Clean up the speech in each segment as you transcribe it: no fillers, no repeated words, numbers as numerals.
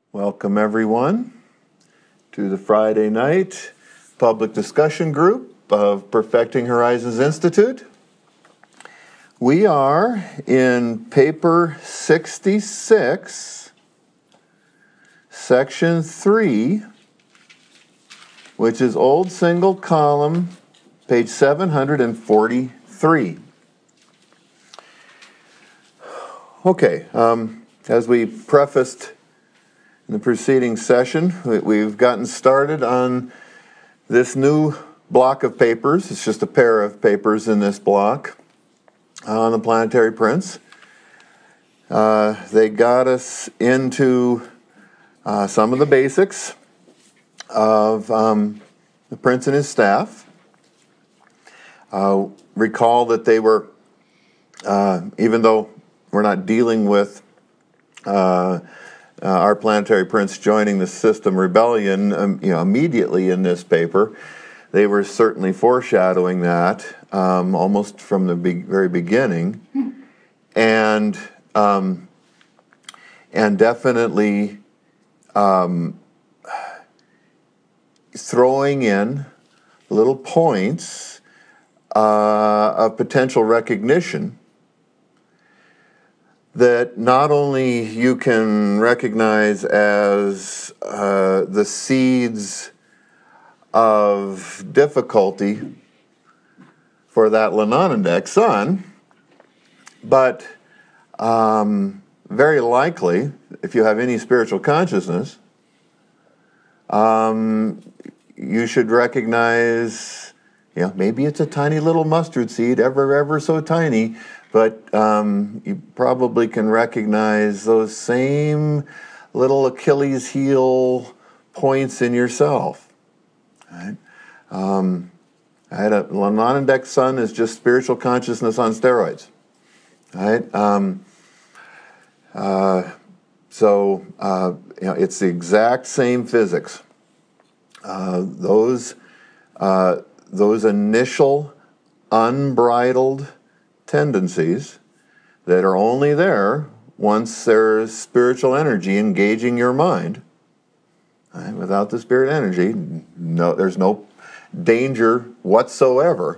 Welcome everyone to the Friday night public discussion group of Perfecting Horizons Institute. We are in paper 66, section 3, which is old single column, page 743. Okay, as we prefaced in the preceding session, we've gotten started on this new block of papers. It's just a pair of papers in this block on the planetary prince. They got us into some of the basics of the prince and his staff. Recall that they were, even though we're not dealing with our planetary prince joining the system rebellion, immediately in this paper, they were certainly foreshadowing that almost from the very beginning, and definitely throwing in little points of potential recognition that not only you can recognize as the seeds of difficulty for that Lanonendek sun, but very likely, if you have any spiritual consciousness, you should recognize, maybe it's a tiny little mustard seed, ever so tiny, but you probably can recognize those same little Achilles heel points in yourself. Right? I had a Lanonendek sun is just spiritual consciousness on steroids. Right? It's the exact same physics. Those initial unbridled tendencies that are only there once there's spiritual energy engaging your mind. Right? Without the spirit energy, there's no danger whatsoever.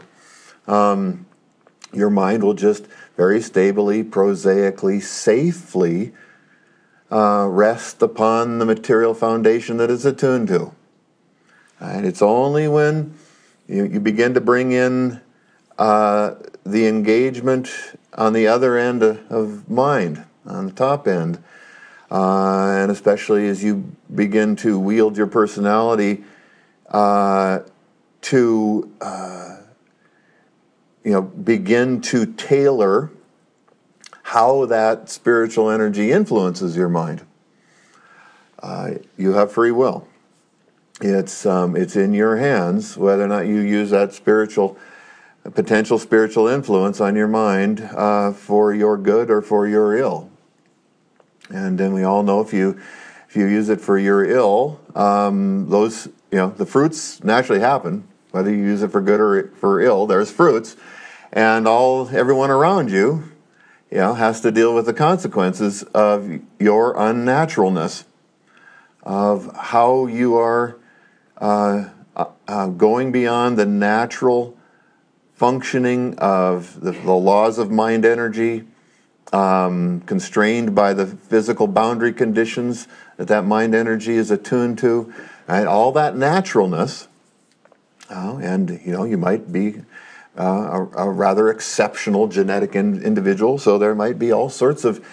Your mind will just very stably, prosaically, safely rest upon the material foundation that it's attuned to. Right? It's only when you begin to bring in the engagement on the other end of mind, on the top end, and especially as you begin to wield your personality to begin to tailor how that spiritual energy influences your mind. You have free will. It's in your hands whether or not you use that potential spiritual influence on your mind for your good or for your ill. And then we all know if you use it for your ill, the fruits naturally happen. Whether you use it for good or for ill, there's fruits, and everyone around you, has to deal with the consequences of your unnaturalness, of how you are going beyond the natural functioning of the laws of mind energy, constrained by the physical boundary conditions that mind energy is attuned to, and all that naturalness. You might be a rather exceptional genetic individual, so there might be all sorts of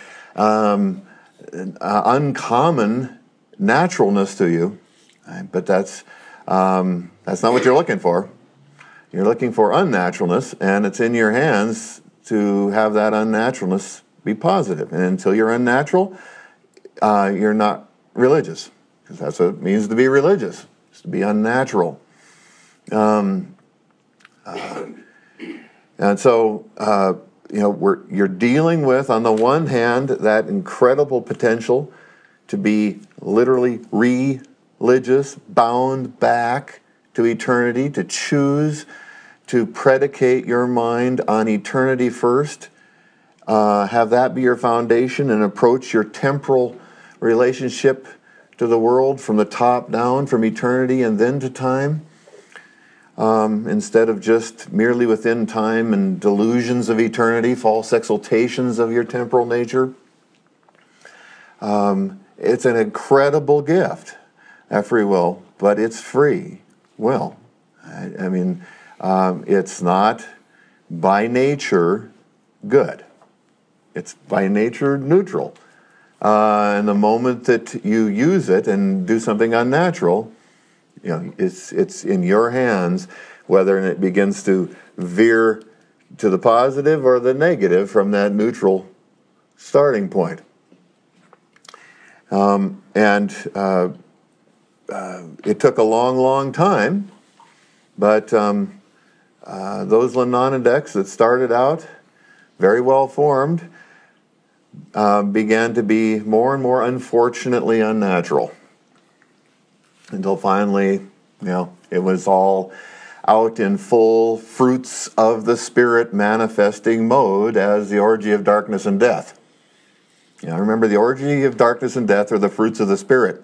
uncommon naturalness to you, right? But that's not what you're looking for. You're looking for unnaturalness, and it's in your hands to have that unnaturalness be positive. And until you're unnatural, you're not religious, because that's what it means to be religious, is to be unnatural. And so, you're dealing with, on the one hand, that incredible potential to be literally religious, bound back to eternity, to choose to predicate your mind on eternity first, have that be your foundation, and approach your temporal relationship to the world from the top down, from eternity and then to time, instead of just merely within time and delusions of eternity, false exaltations of your temporal nature. It's an incredible gift, that free will, but it's free will. I mean, it's not by nature good. It's by nature neutral. And the moment that you use it and do something unnatural, it's in your hands whether it begins to veer to the positive or the negative from that neutral starting point. And it took a long, long time, but those Lenonideks that started out very well formed began to be more and more, unfortunately, unnatural. Until finally, it was all out in full fruits of the Spirit manifesting mode as the orgy of darkness and death. Remember, the orgy of darkness and death are the fruits of the Spirit.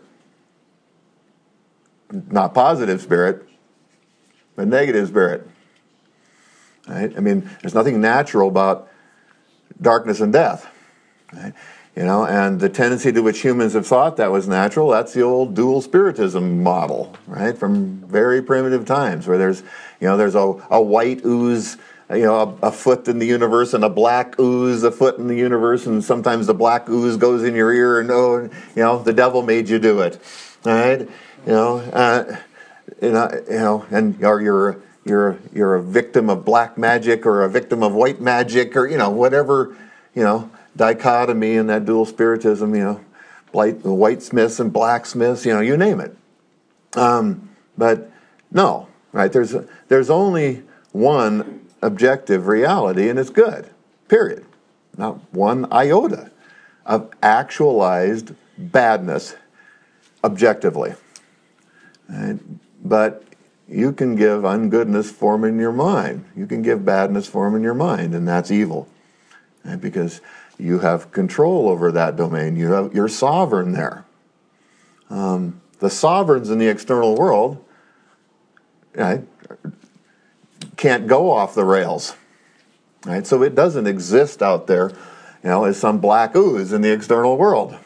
Not positive spirit, but negative spirit. Right? I mean, there's nothing natural about darkness and death. Right? And the tendency to which humans have thought that was natural, that's the old dual spiritism model, right? From very primitive times, where there's a white ooze, a foot in the universe, and a black ooze, a foot in the universe, and sometimes the black ooze goes in your ear, and the devil made you do it, right? And you're a victim of black magic or a victim of white magic or whatever dichotomy in that dual spiritism, whitesmiths and blacksmiths, you name it. But no, right? There's only one objective reality, and it's good. Period. Not one iota of actualized badness objectively. Right? But you can give ungoodness form in your mind. You can give badness form in your mind, and that's evil. Right? Because you have control over that domain. You're sovereign there. The sovereigns in the external world, right, can't go off the rails. Right? So it doesn't exist out there, as some black ooze in the external world.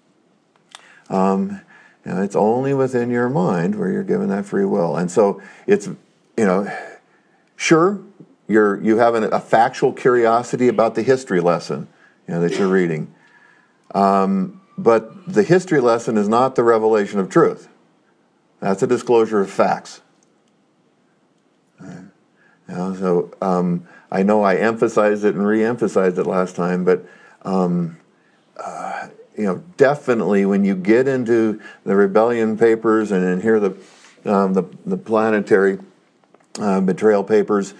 It's only within your mind where you're given that free will. And so it's, sure, you have a factual curiosity about the history lesson that you're reading. But the history lesson is not the revelation of truth. That's a disclosure of facts. So I know I emphasized it and re-emphasized it last time, but definitely when you get into the rebellion papers and then hear the planetary betrayal papers,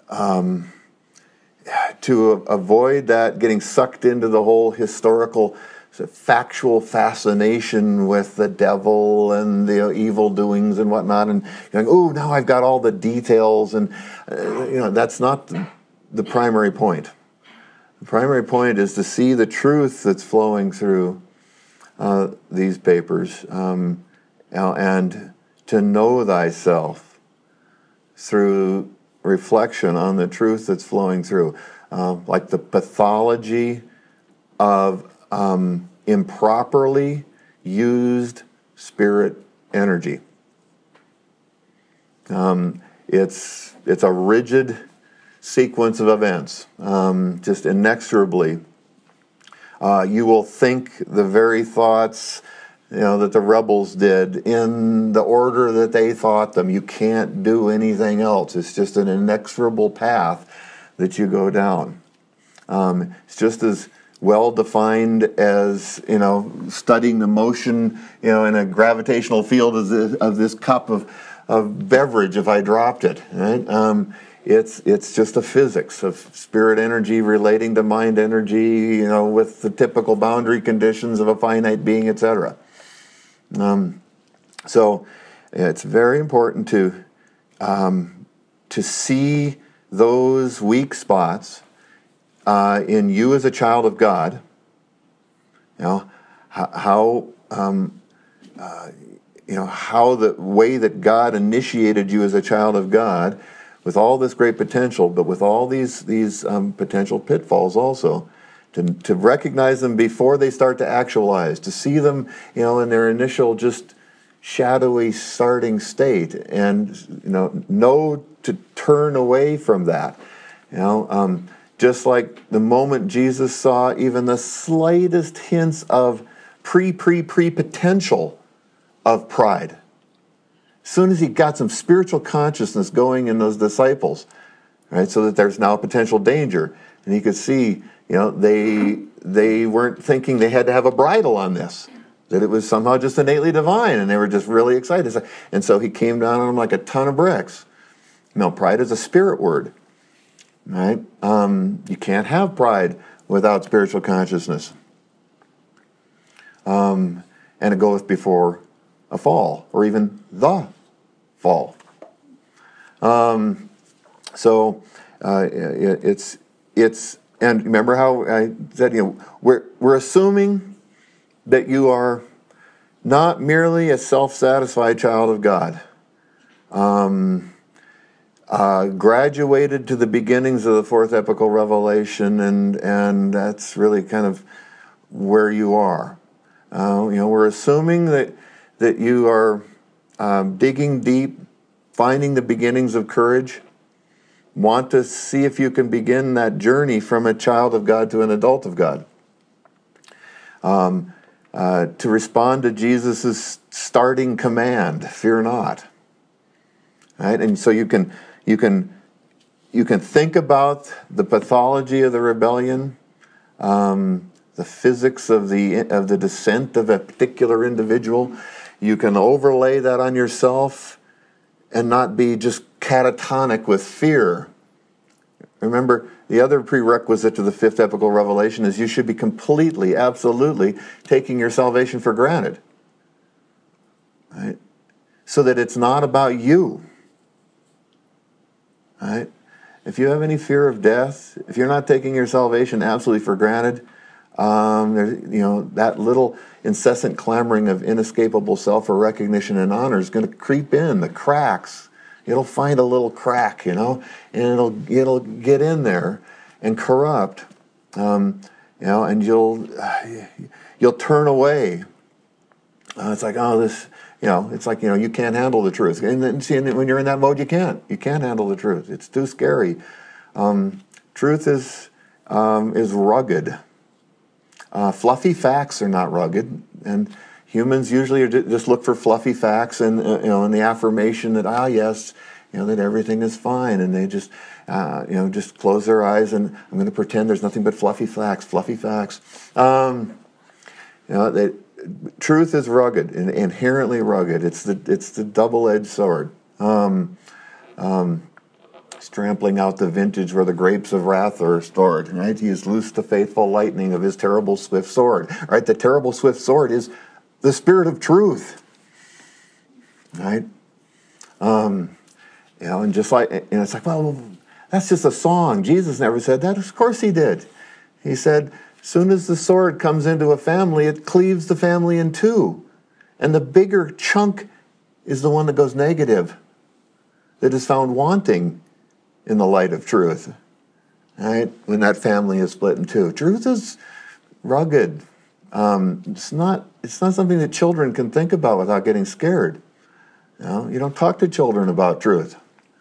to avoid that, getting sucked into the whole historical factual fascination with the devil and the evil doings and whatnot, and going, oh, now I've got all the details, and that's not the primary point. The primary point is to see the truth that's flowing through these papers, and to know thyself through reflection on the truth that's flowing through, like the pathology of improperly used spirit energy. It's a rigid sequence of events, just inexorably. You will think the very thoughts that the rebels did in the order that they thought them. You can't do anything else. It's just an inexorable path that you go down. It's just as well defined as studying the motion in a gravitational field of this cup of beverage if I dropped it. Right? It's just a physics of spirit energy relating to mind energy, with the typical boundary conditions of a finite being, etc. So it's very important to see those weak spots in you as a child of God. How how the way that God initiated you as a child of God, with all this great potential, but with all these potential pitfalls also, to recognize them before they start to actualize, to see them, in their initial just shadowy starting state, and know to turn away from that. Just like the moment Jesus saw even the slightest hints of pre potential of pride, as soon as he got some spiritual consciousness going in those disciples, right, so that there's now potential danger, and he could see, they weren't thinking they had to have a bridle on this, that it was somehow just innately divine, and they were just really excited. And so he came down on them like a ton of bricks. Pride is a spirit word, right? You can't have pride without spiritual consciousness. And it goeth before a fall, or even the fall. It's and remember how I said, we're assuming that you are not merely a self-satisfied child of God, graduated to the beginnings of the fourth epical revelation, and that's really kind of where you are. We're assuming that you are digging deep, finding the beginnings of courage, want to see if you can begin that journey from a child of God to an adult of God. To respond to Jesus' starting command, fear not. Right? And so you can think about the pathology of the rebellion, the physics of the descent of a particular individual. You can overlay that on yourself and not be just catatonic with fear. Remember, the other prerequisite to the fifth epical revelation is you should be completely, absolutely taking your salvation for granted. Right? So that it's not about you. Right? If you have any fear of death, if you're not taking your salvation absolutely for granted, that little incessant clamoring of inescapable self for recognition and honor is going to creep in the cracks. It'll find a little crack, and it'll get in there and corrupt, and you'll turn away. It's like, you can't handle the truth. And then, see, when you're in that mode, you can't handle the truth. It's too scary. Truth is rugged. Fluffy facts are not rugged, and humans usually just look for fluffy facts and and the affirmation that that everything is fine, and they just just close their eyes and I'm going to pretend there's nothing but fluffy facts. Truth is rugged, inherently rugged. It's the double-edged sword. Trampling out the vintage where the grapes of wrath are stored, right? He has loosed the faithful lightning of his terrible swift sword, right? The terrible swift sword is the spirit of truth, right? And just like, it's like, well, that's just a song. Jesus never said that. Of course he did. He said, as soon as the sword comes into a family, it cleaves the family in two. And the bigger chunk is the one that goes negative, that is found wanting in the light of truth, right? When that family is split in two. Truth is rugged. It's not something that children can think about without getting scared. You don't talk to children about truth.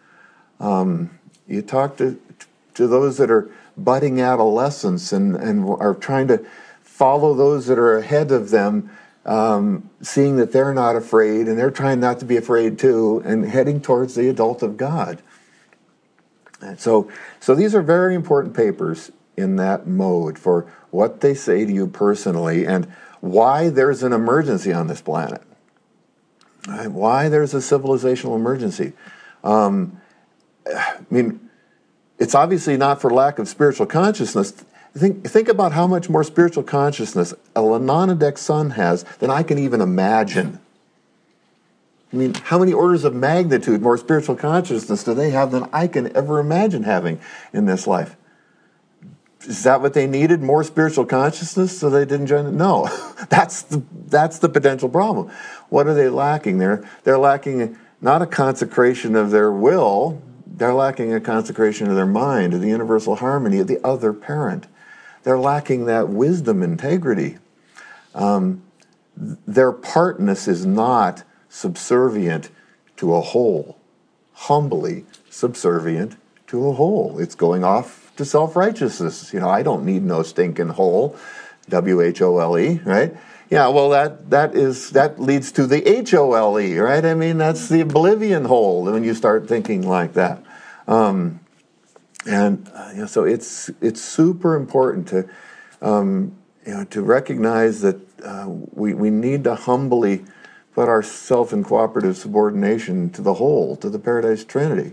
You talk to those that are budding adolescents and are trying to follow those that are ahead of them, seeing that they're not afraid and they're trying not to be afraid too, and heading towards the adult of God. And so these are very important papers in that mode for what they say to you personally and why there's an emergency on this planet. Right? Why there's a civilizational emergency. It's obviously not for lack of spiritual consciousness. Think about how much more spiritual consciousness a Lanonadek son has than I can even imagine. How many orders of magnitude more spiritual consciousness do they have than I can ever imagine having in this life? Is that what they needed? More spiritual consciousness so they didn't join it? No. That's the potential problem. What are they lacking? They're lacking not a consecration of their will, they're lacking a consecration of their mind, of the universal harmony of the other parent. They're lacking that wisdom integrity. Their partness is not subservient to a whole, humbly subservient to a whole. It's going off to self-righteousness. I don't need no stinking whole, W-H-O-L-E, right? Yeah, well, that leads to the H-O-L-E, right? I mean, that's the oblivion hole when you start thinking like that. So it's super important to recognize that we need to humbly put ourselves in cooperative subordination to the whole, to the Paradise Trinity,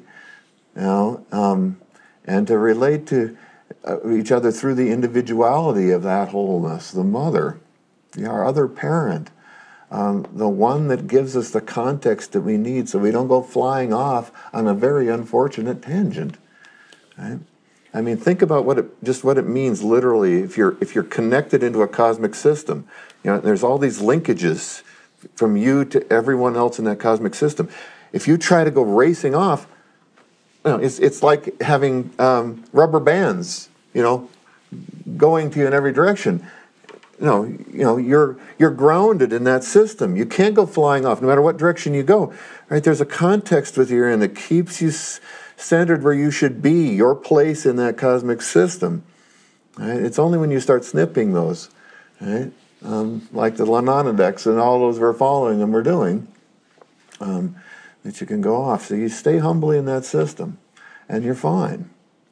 and to relate to each other through the individuality of that wholeness, the mother, our other parent, the one that gives us the context that we need so we don't go flying off on a very unfortunate tangent. Right? I mean, think about what it means literally if you're connected into a cosmic system. There's all these linkages from you to everyone else in that cosmic system. If you try to go racing off, it's like having rubber bands, going to you in every direction. You're grounded in that system. You can't go flying off, no matter what direction you go. Right? There's a context with you're in that keeps you centered where you should be, your place in that cosmic system. Right? It's only when you start snipping those, right? Like the Lananadeks and all those we're following them are doing, that you can go off. So you stay humbly in that system, and you're fine.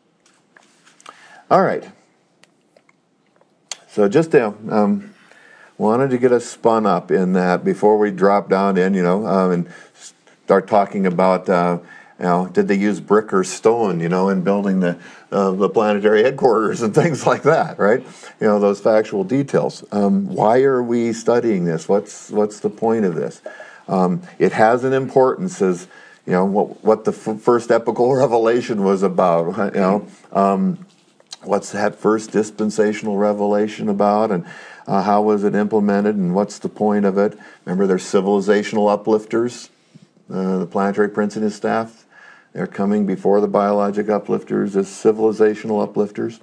All right. So just wanted to get us spun up in that before we drop down in, and start talking about, did they use brick or stone, in building the planetary headquarters and things like that, right? Those factual details. Why are we studying this? What's the point of this? It has an importance as, what the first epical revelation was about, what's that first dispensational revelation about, and how was it implemented, and what's the point of it? Remember, there's civilizational uplifters, the planetary prince and his staff. They're coming before the biologic uplifters as civilizational uplifters.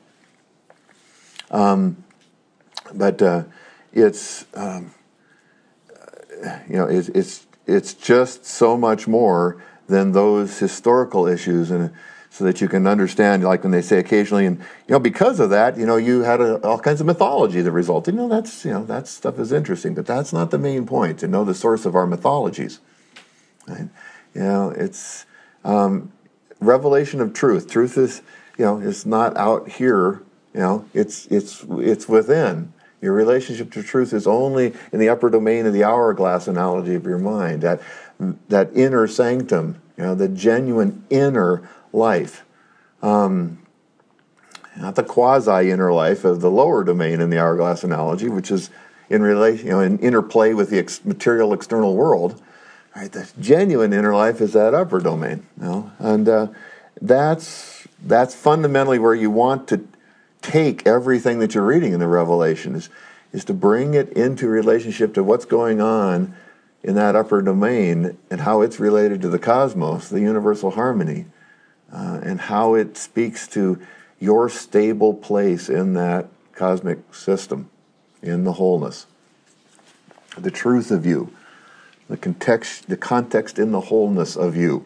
It's just so much more than those historical issues, and so that you can understand, like when they say occasionally, and because of that, you had all kinds of mythology that resulted. That stuff is interesting, but that's not the main point. To know the source of our mythologies, right? It's revelation of truth. Truth is not out here. It's within. Your relationship to truth is only in the upper domain of the hourglass analogy of your mind. That inner sanctum. The genuine inner life, not the quasi-inner life of the lower domain in the hourglass analogy, which is in relation, in interplay with the material external world. Right, the genuine inner life is that upper domain, and that's fundamentally where you want to take everything that you're reading in the Revelation is to bring it into relationship to what's going on in that upper domain and how it's related to the cosmos, the universal harmony, and how it speaks to your stable place in that cosmic system, in the wholeness, the truth of you, the context in the wholeness of you.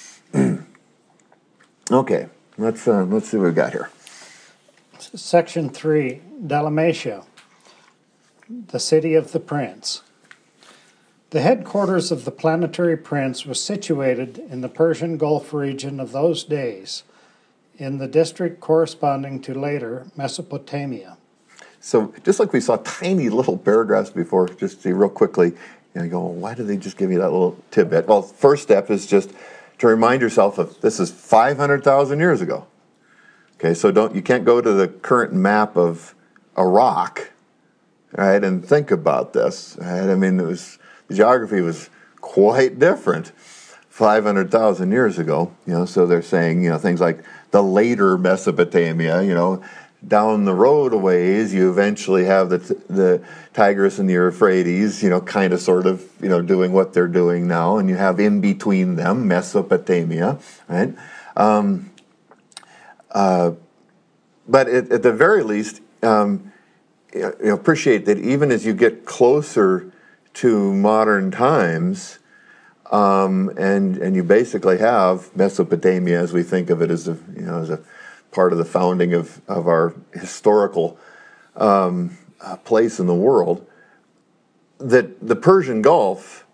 Okay, let's see what we got here. Section 3, Dalmatia, the city of the prince. The headquarters of the planetary prince was situated in the Persian Gulf region of those days, in the district corresponding to later Mesopotamia. So just like we saw tiny little paragraphs before, just see real quickly, you go, well, why did they just give you that little tidbit? Well, first step is just to remind yourself of this is 500,000 years ago. Okay, so you can't go to the current map of Iraq, right, and think about this. Right? I mean, the geography was quite different 500,000 years ago. So they're saying, things like the later Mesopotamia, down the road a ways, you eventually have the Tigris and the Euphrates, kind of sort of, doing what they're doing now, and you have in between them Mesopotamia, right? But at the very least, appreciate that even as you get closer to modern times, and you basically have Mesopotamia as we think of it as a part of the founding of our historical place in the world, that the Persian Gulf,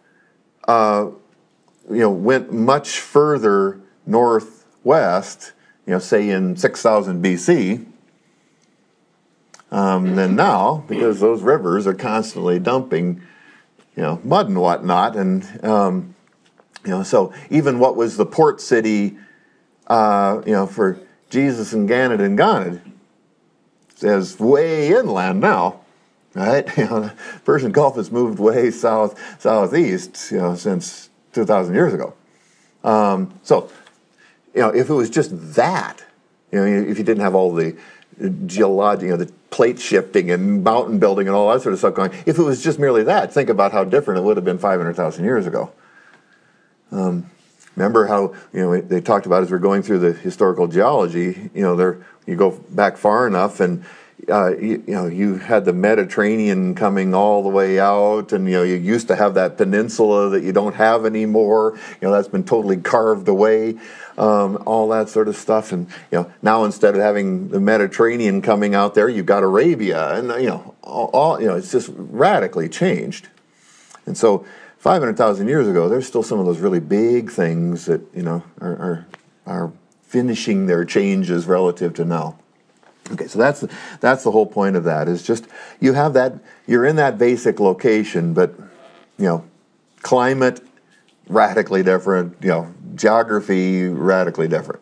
went much further northwest, say in 6000 BC, than now, because those rivers are constantly dumping, mud and whatnot, and so even what was the port city, for Jesus and Ganid and Ganid, is way inland now, right? The Persian Gulf has moved way southeast, since 2,000 years ago. So, if it was just that, if you didn't have all the geologic, the plate shifting and mountain building and all that sort of stuff going, if it was just merely that, think about how different it would have been 500,000 years ago. Remember how they talked about as we're going through the historical geology. You go back far enough, and you had the Mediterranean coming all the way out, and you used to have that peninsula that you don't have anymore. That's been totally carved away. All that sort of stuff, and now instead of having the Mediterranean coming out there, you've got Arabia, and it's just radically changed. And so 500,000 years ago, there's still some of those really big things that are finishing their changes relative to now. Okay, so that's the whole point of that, is just you have that, you're in that basic location, but climate radically different, geography radically different.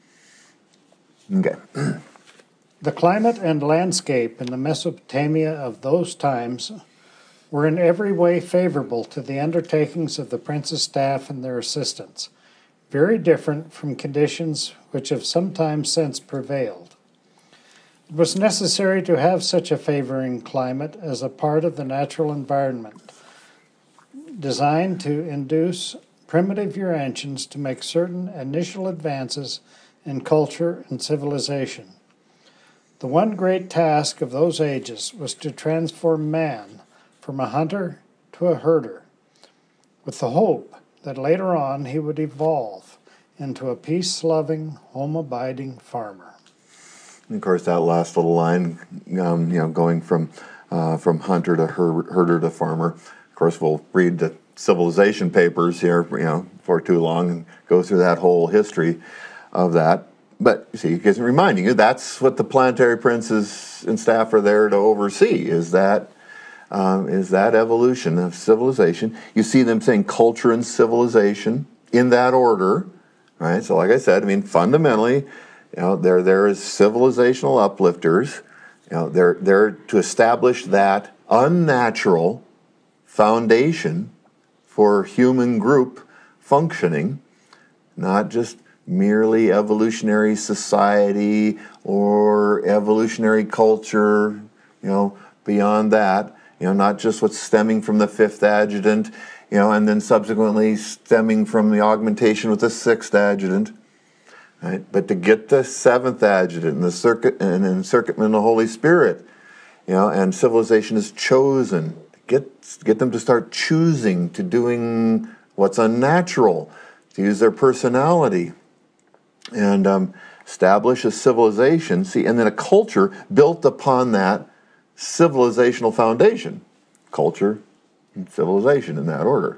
Okay. The climate and landscape in the Mesopotamia of those times were in every way favorable to the undertakings of the prince's staff and their assistants, very different from conditions which have sometimes since prevailed. It was necessary to have such a favoring climate as a part of the natural environment, designed to induce primitive Urantians to make certain initial advances in culture and civilization. The one great task of those ages was to transform man from a hunter to a herder, with the hope that later on he would evolve into a peace-loving, home-abiding farmer. And of course, that last little line, going from hunter to herder to farmer. Of course, we'll read the civilization papers here, for too long, and go through that whole history of that. But you see, it's reminding you that's what the planetary princes and staff are there to oversee, is that evolution of civilization. You see them saying culture and civilization in that order, right? So like I said, fundamentally, they're there as civilizational uplifters. They're to establish that unnatural foundation for human group functioning, not just merely evolutionary society or evolutionary culture, beyond that, not just what's stemming from the fifth adjutant, and then subsequently stemming from the augmentation with the sixth adjutant, right? But to get the seventh adjutant and the encircuitment of the Holy Spirit, and civilization is chosen. Get them to start choosing to doing what's unnatural, to use their personality, and establish a civilization. See, and then a culture built upon that civilizational foundation. Culture and civilization in that order.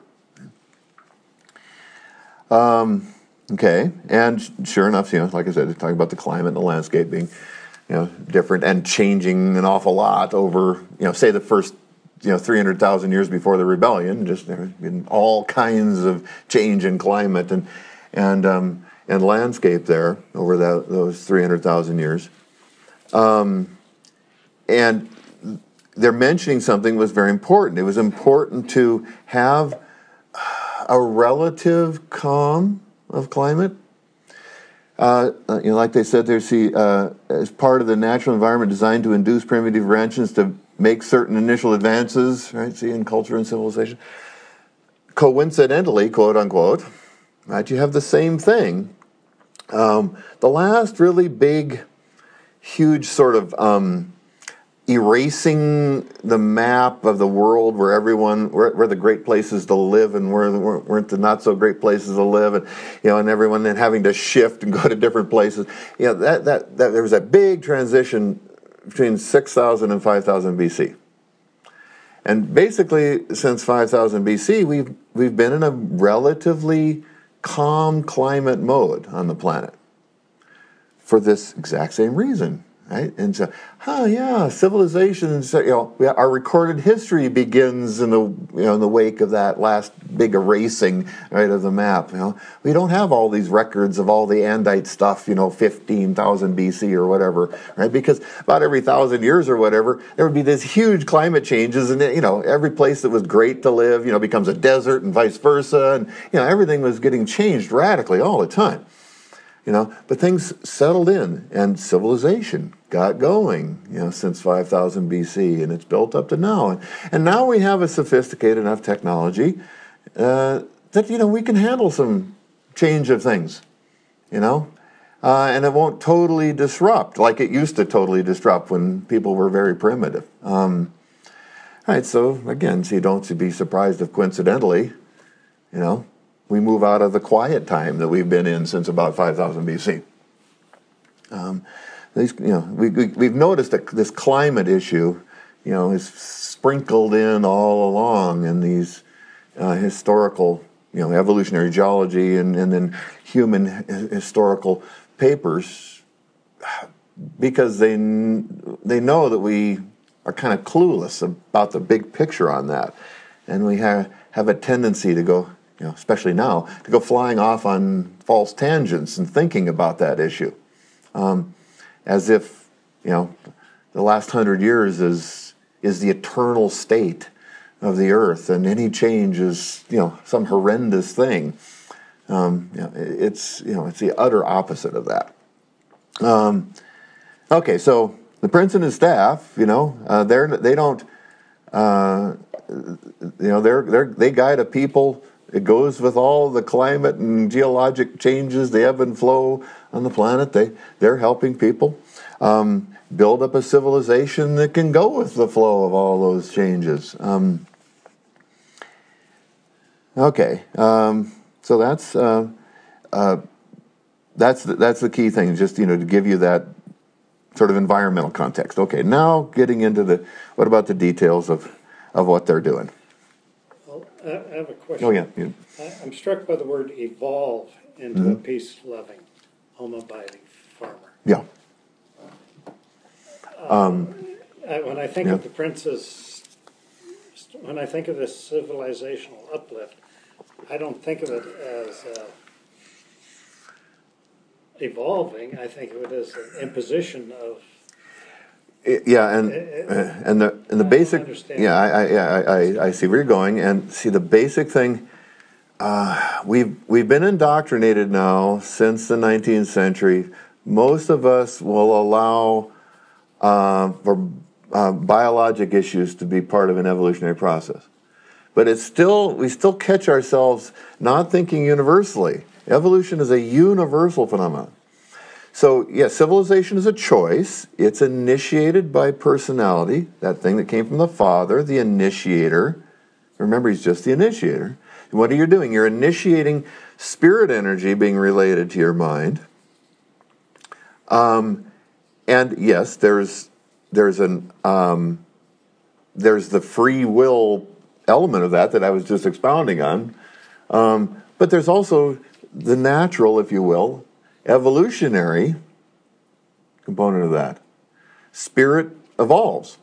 Okay, and sure enough, like I said, they're talking about the climate and the landscape being, different and changing an awful lot over, say the first 300,000 years before the rebellion. Just there have been all kinds of change in climate and landscape there over those 300,000 years. And they're mentioning something that was very important. It was important to have a relative calm of climate, Like they said there, see, as part of the natural environment designed to induce primitive inventions to make certain initial advances, right? See, in culture and civilization. Coincidentally, quote unquote, right? You have the same thing. The last really big, huge sort of erasing the map of the world where where the great places to live and where weren't the not so great places to live, and and everyone then having to shift and go to different places. That there was that big transition between 6,000 and 5,000 BC. And basically, since 5,000 BC, we've been in a relatively calm climate mode on the planet for this exact same reason, right? And so, civilization. Our recorded history begins in the wake of that last big erasing, right, of the map. We don't have all these records of all the Andite stuff, 15,000 BC or whatever, right? Because about every 1,000 years or whatever, there would be these huge climate changes, and every place that was great to live, becomes a desert, and vice versa, and everything was getting changed radically all the time. But things settled in, and civilization got going, since 5,000 BC, and it's built up to now. And now we have a sophisticated enough technology that, we can handle some change of things, and it won't totally disrupt like it used to totally disrupt when people were very primitive. All right, so again, so you don't be surprised if coincidentally, we move out of the quiet time that we've been in since about 5,000 BC. We've noticed that this climate issue, is sprinkled in all along in these historical, evolutionary geology and then human historical papers, because they know that we are kind of clueless about the big picture on that, and we have a tendency to go, especially now, to go flying off on false tangents and thinking about that issue, as if the last 100 years is the eternal state of the earth, and any change is some horrendous thing. It's the utter opposite of that. Okay, so the prince and his staff, they guide a people. It goes with all the climate and geologic changes, the ebb and flow on the planet. They're helping people build up a civilization that can go with the flow of all those changes. So that's the key thing. Just to give you that sort of environmental context. Okay, now getting into what about the details of what they're doing? I have a question. Oh, yeah. I'm struck by the word evolve into a peace-loving, home-abiding farmer. Yeah. When I think of the prince's, when I think of this civilizational uplift, I don't think of it as evolving. I think of it as an imposition of. Yeah, and the basic. I see where you're going, and see the basic thing. We've been indoctrinated now since the 19th century. Most of us will allow for biologic issues to be part of an evolutionary process, but we still catch ourselves not thinking universally. Evolution is a universal phenomenon. So, yes, civilization is a choice. It's initiated by personality, that thing that came from the father, the initiator. Remember, he's just the initiator. And what are you doing? You're initiating spirit energy being related to your mind. And yes, there's the free will element of that I was just expounding on. But there's also the natural, if you will, evolutionary component of that. Spirit evolves.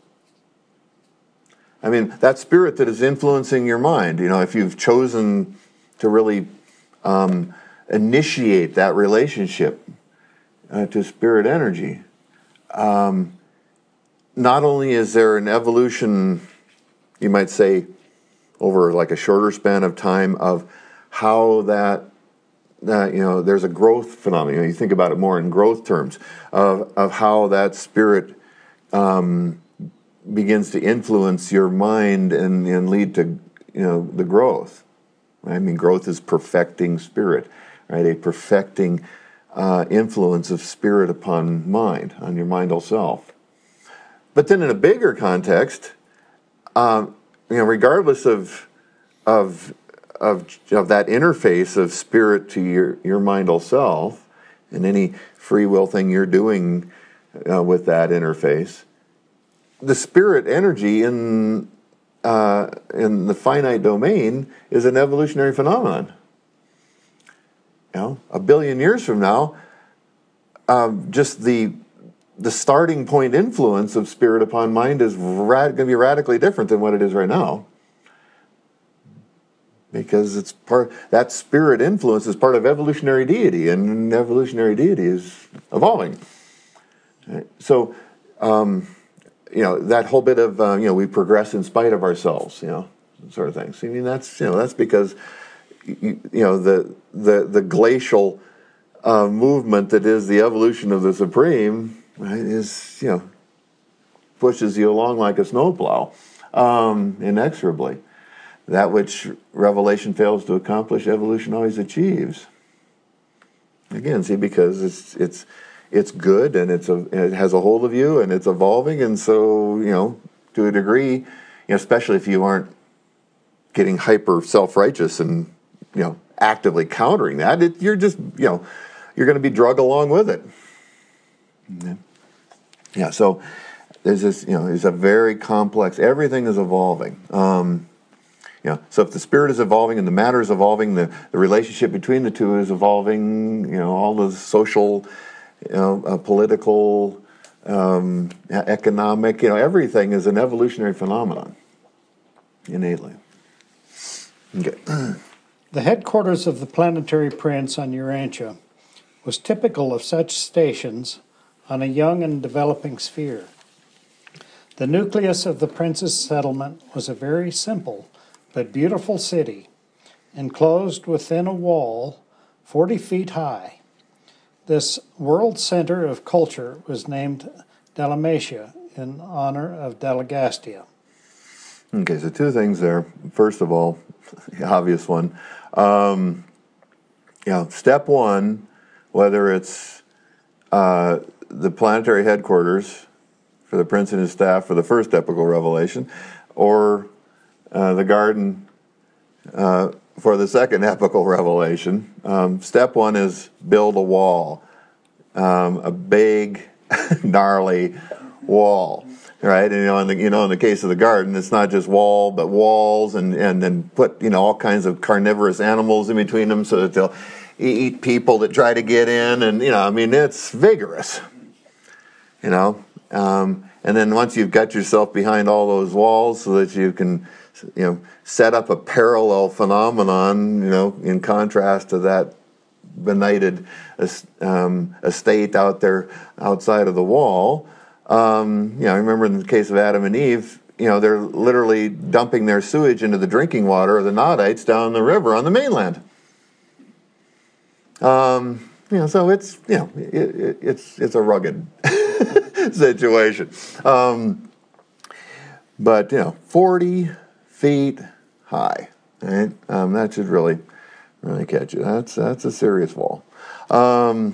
I mean, that spirit that is influencing your mind, if you've chosen to really initiate that relationship to spirit energy, not only is there an evolution, you might say, over like a shorter span of time of how that there's a growth phenomenon. You think about it more in growth terms of how that spirit begins to influence your mind and lead to the growth. I mean, growth is perfecting spirit, right? A perfecting influence of spirit upon mind, on your mindal self. But then in a bigger context, regardless of that interface of spirit to your mindal self, and any free will thing you're doing with that interface, the spirit energy in the finite domain is an evolutionary phenomenon. A billion years from now, just the starting point influence of spirit upon mind is going to be radically different than what it is right now, because it's that spirit influence is part of evolutionary deity, and evolutionary deity is evolving. Right? So, that whole bit of we progress in spite of ourselves, sort of things. I mean, that's because the glacial movement that is the evolution of the Supreme, right, is pushes you along like a snowplow, inexorably. That which revelation fails to accomplish, evolution always achieves. Again, see, because it's good, and it has a hold of you, and it's evolving, and so to a degree, especially if you aren't getting hyper self-righteous and actively countering that, you're just you're going to be drug along with it. So there's this it's a very complex. Everything is evolving. So if the spirit is evolving and the matter is evolving, the relationship between the two is evolving. All the social, political, economic, everything is an evolutionary phenomenon, innately. Okay. The headquarters of the planetary prince on Urantia was typical of such stations on a young and developing sphere. The nucleus of the prince's settlement was a very simple but beautiful city, enclosed within a wall 40 feet high. This world center of culture was named Dalmatia in honor of Delegastia. Okay, so two things there. First of all, the obvious one. Step one, whether it's the planetary headquarters for the prince and his staff for the first epical revelation, or the garden for the second epical revelation. Step one is build a wall, a big, gnarly wall, right? And in the case of the garden, it's not just wall, but walls, and then put all kinds of carnivorous animals in between them so that they'll eat people that try to get in, and it's vigorous, and then once you've got yourself behind all those walls so that you can set up a parallel phenomenon, in contrast to that benighted estate out there outside of the wall. I remember in the case of Adam and Eve, they're literally dumping their sewage into the drinking water of the Nodites down the river on the mainland. So it's it's a rugged situation. But 40 feet high, right? That should really catch you. That's a serious wall. I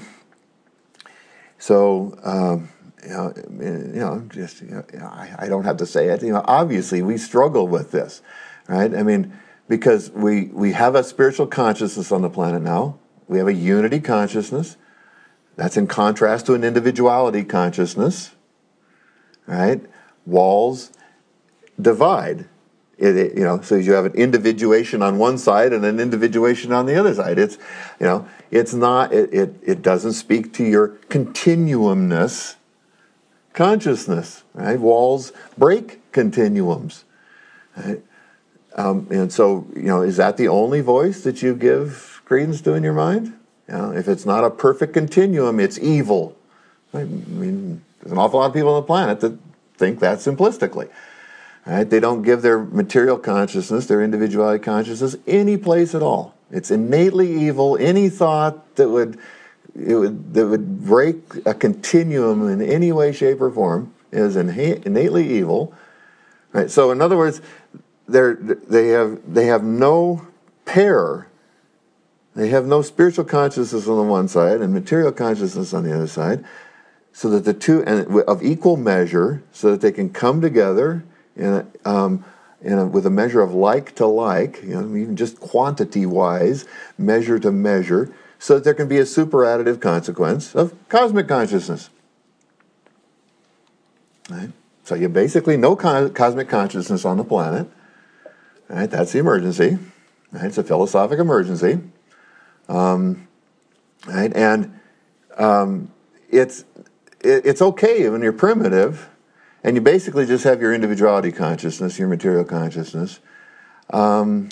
don't have to say it. Obviously we struggle with this, right? I mean, because we have a spiritual consciousness on the planet now. We have a unity consciousness. That's in contrast to an individuality consciousness, right? Walls divide. So you have an individuation on one side and an individuation on the other side. It's not. It doesn't speak to your continuumness consciousness, right? Walls break continuums, right? And so is that the only voice that you give credence to in your mind? If it's not a perfect continuum, it's evil. I mean, there's an awful lot of people on the planet that think that simplistically. Right? They don't give their material consciousness, their individuality consciousness, any place at all. It's innately evil. Any thought that would break a continuum in any way, shape, or form is innately evil. Right? So, in other words, they have no pair. They have no spiritual consciousness on the one side and material consciousness on the other side, so that the two of equal measure, so that they can come together with a measure of like to like, even just quantity-wise, measure to measure, so that there can be a superadditive consequence of cosmic consciousness. Right? So you basically no cosmic consciousness on the planet. Right? That's the emergency. Right? It's a philosophic emergency. Right? And it's okay when you're primitive, and you basically just have your individuality consciousness, your material consciousness. And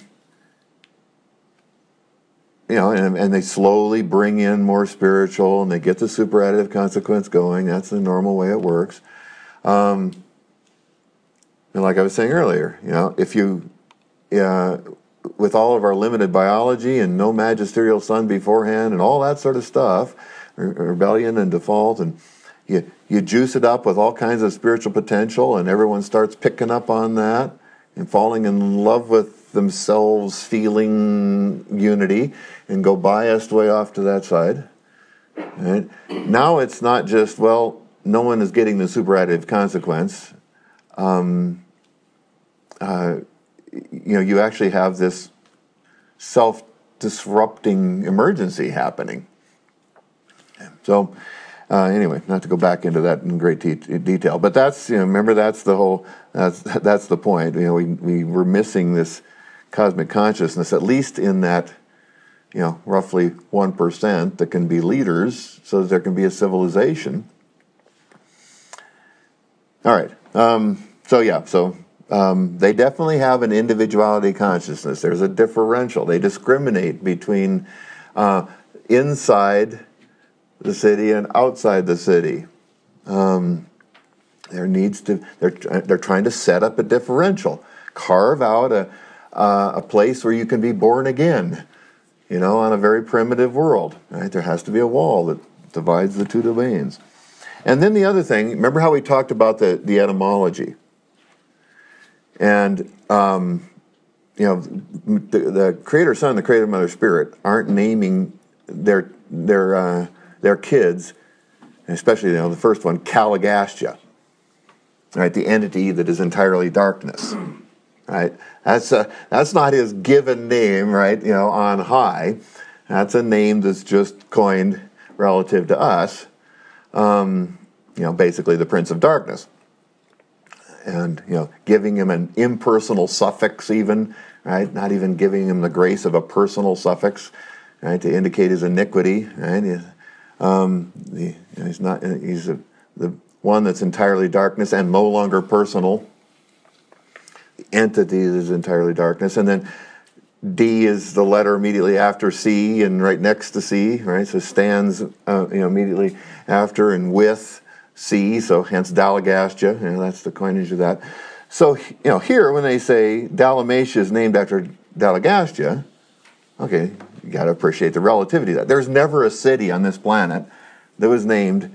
they slowly bring in more spiritual, and they get the superadditive consequence going. That's the normal way it works. And like I was saying earlier, if you, with all of our limited biology and no magisterial son beforehand and all that sort of stuff, rebellion and default, and you juice it up with all kinds of spiritual potential, and everyone starts picking up on that and falling in love with themselves, feeling unity, and go biased way off to that side. Right? Now it's not just, no one is getting the superadditive consequence. You actually have this self-disrupting emergency happening. So, anyway, not to go back into that in great detail, but that's, remember, that's the whole, that's the point. We were missing this cosmic consciousness, at least in that, roughly 1% that can be leaders, so that there can be a civilization. All right. They definitely have an individuality consciousness. There's a differential. They discriminate between inside the city and outside the city. They're trying to set up a differential, carve out a place where you can be born again, on a very primitive world. Right? There has to be a wall that divides the two domains. And then the other thing, remember how we talked about the etymology? And the Creator Son and the Creator Mother Spirit aren't naming their kids, especially the first one, Caligastia, right? The entity that is entirely darkness, right? That's not his given name, right? On high, that's a name that's just coined relative to us. Basically the Prince of Darkness. And, giving him an impersonal suffix even, right? Not even giving him the grace of a personal suffix, right? To indicate his iniquity, right? He's the one that's entirely darkness and no longer personal. The entity is entirely darkness. And then D is the letter immediately after C and right next to C, right? So stands, immediately after and with C, so hence Dalagastia, that's the coinage of that. So, here when they say Dalmatia is named after Dalagastia, okay, you got to appreciate the relativity of that. There's never a city on this planet that was named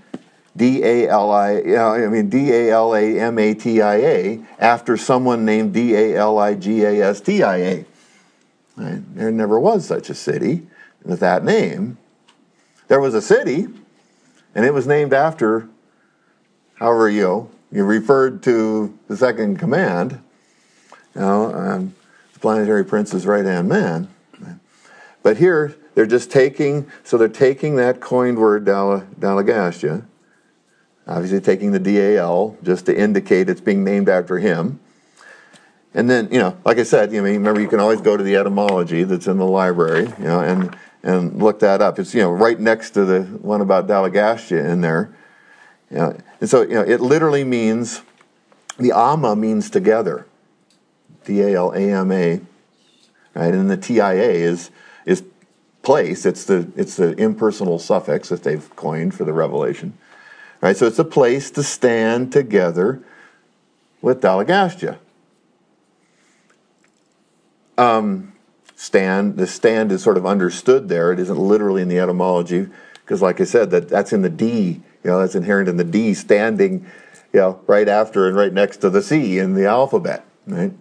Dalamatia after someone named Daligastia. Right? There never was such a city with that name. There was a city, and it was named after, however you referred to the second command, the planetary prince's right-hand man. But here, they're just taking that coined word, Dalagastia, obviously taking the DAL, just to indicate it's being named after him. And then, like I said, remember you can always go to the etymology that's in the library, and look that up. It's, right next to the one about Dalagastia in there. And so, it literally means, the ama means together, D-A-L-A-M-A, right? And the T-I-A is place. It's the impersonal suffix that they've coined for the revelation, right? So it's a place to stand together with Dalagastia. stand. The stand is sort of understood there. It isn't literally in the etymology, because like I said, that's in the D. That's inherent in the D, standing, right after and right next to the C in the alphabet, right?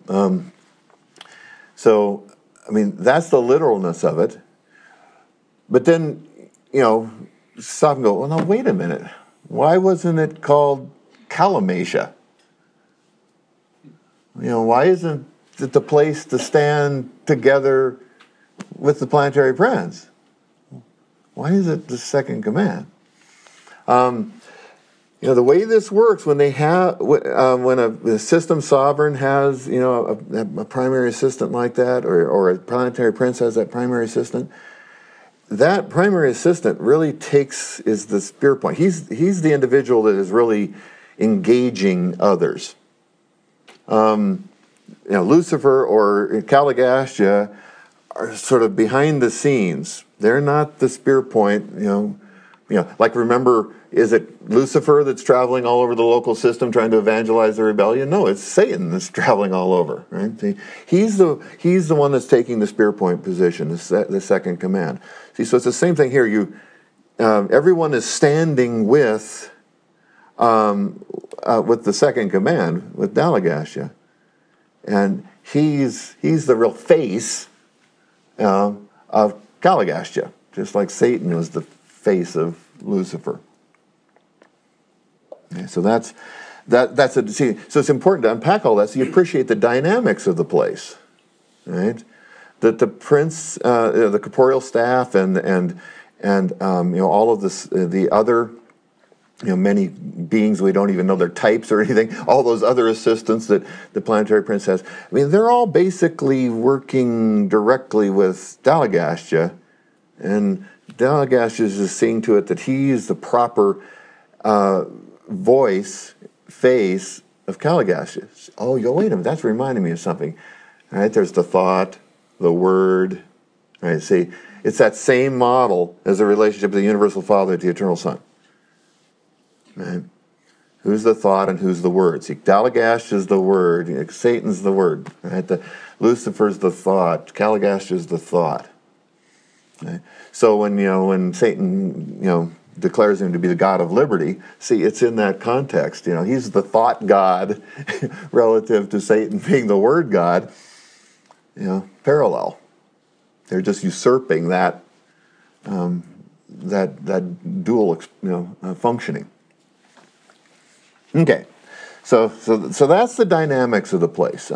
So, I mean, that's the literalness of it. But then, stop and go, well, now, wait a minute. Why wasn't it called Calamatia? Why isn't it the place to stand together with the planetary prince? Why is it the second command? The way this works, when they have, when a system sovereign has, a primary assistant like that, or a planetary prince has that primary assistant, that primary assistant really is the spear point. He's the individual that is really engaging others. Lucifer or Caligastia are sort of behind the scenes. They're not the spear point. Like, remember, is it Lucifer that's traveling all over the local system trying to evangelize the rebellion? No, it's Satan that's traveling all over. Right? He's the one that's taking the spear point position, the second command. See, so it's the same thing here. Everyone is standing with the second command, with Dalagastia, and he's the real face of Caligastia, just like Satan was the face of Lucifer. Okay, so so it's important to unpack all that so you appreciate the dynamics of the place, right? That the prince, the corporeal staff, and all of this, the other, many beings we don't even know their types or anything. All those other assistants that the planetary prince has. I mean, they're all basically working directly with Dalagastia, and Dalagastia is just seeing to it that he is the proper face of Caligastia. Oh, wait a minute, that's reminding me of something. All right, there's the thought, the word. All right, see, it's that same model as the relationship of the universal Father to the eternal Son. Right? Who's the thought and who's the word? See, Dalagastia is the word, Satan's the word. Right? Lucifer's the thought, Caligastia is the thought. Okay? So when Satan declares him to be the God of liberty, see, it's in that context. He's the thought God relative to Satan being the word God. Parallel. They're just usurping that dual functioning. Okay, so that's the dynamics of the place.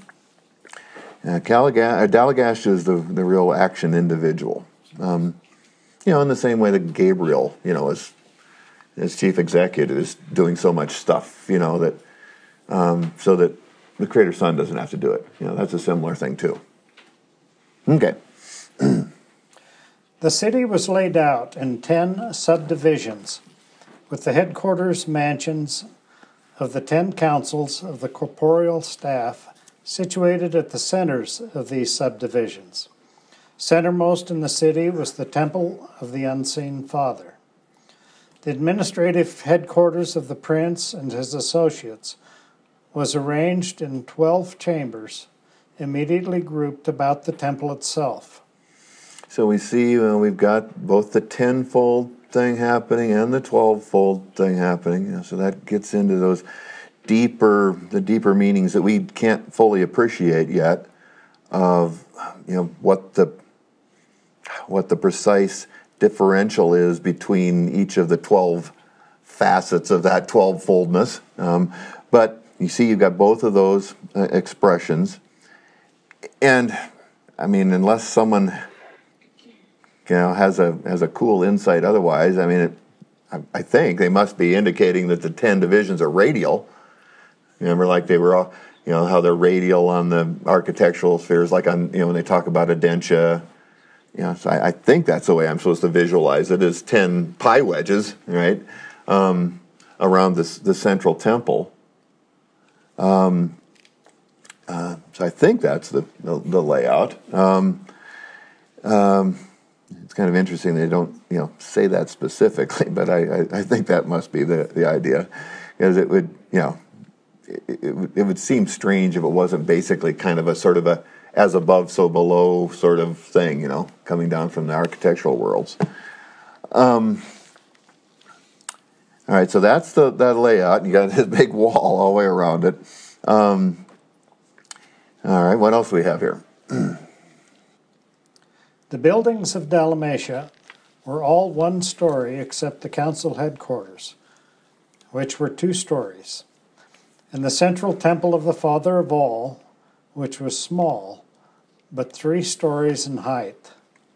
Dalagastia is the real action individual. In the same way that Gabriel, as chief executive, is doing so much stuff, that so that the Creator Son doesn't have to do it. That's a similar thing too. Okay. The city was laid out in 10 subdivisions, with the headquarters mansions of the 10 councils of the corporeal staff situated at the centers of these subdivisions. Centermost in the city was the temple of the unseen Father. The administrative headquarters of the prince and his associates was arranged in 12 chambers, immediately grouped about the temple itself. So we see we've got both the 10-fold thing happening and the 12-fold thing happening. So that gets into the deeper meanings that we can't fully appreciate yet of what the precise differential is between each of the 12 facets of that 12-foldness. But you see, you've got both of those expressions, and I mean, unless someone has a cool insight otherwise, I mean, I think they must be indicating that the 10 divisions are radial. Remember, like they were all, how they're radial on the architectural spheres, like on, when they talk about Adentia. So I think that's the way I'm supposed to visualize it, as 10 pie wedges, right, around the central temple. So I think that's the layout. It's kind of interesting they don't, say that specifically, but I think that must be the idea, because it would, it would seem strange if it wasn't basically kind of a sort of as above, so below sort of thing, coming down from the architectural worlds. All right, so that's that layout. You got this big wall all the way around it. All right, what else do we have here? The buildings of Dalmatia were all 1 story except the council headquarters, which were 2 stories, and the central temple of the Father of All, which was small, but 3 stories in height.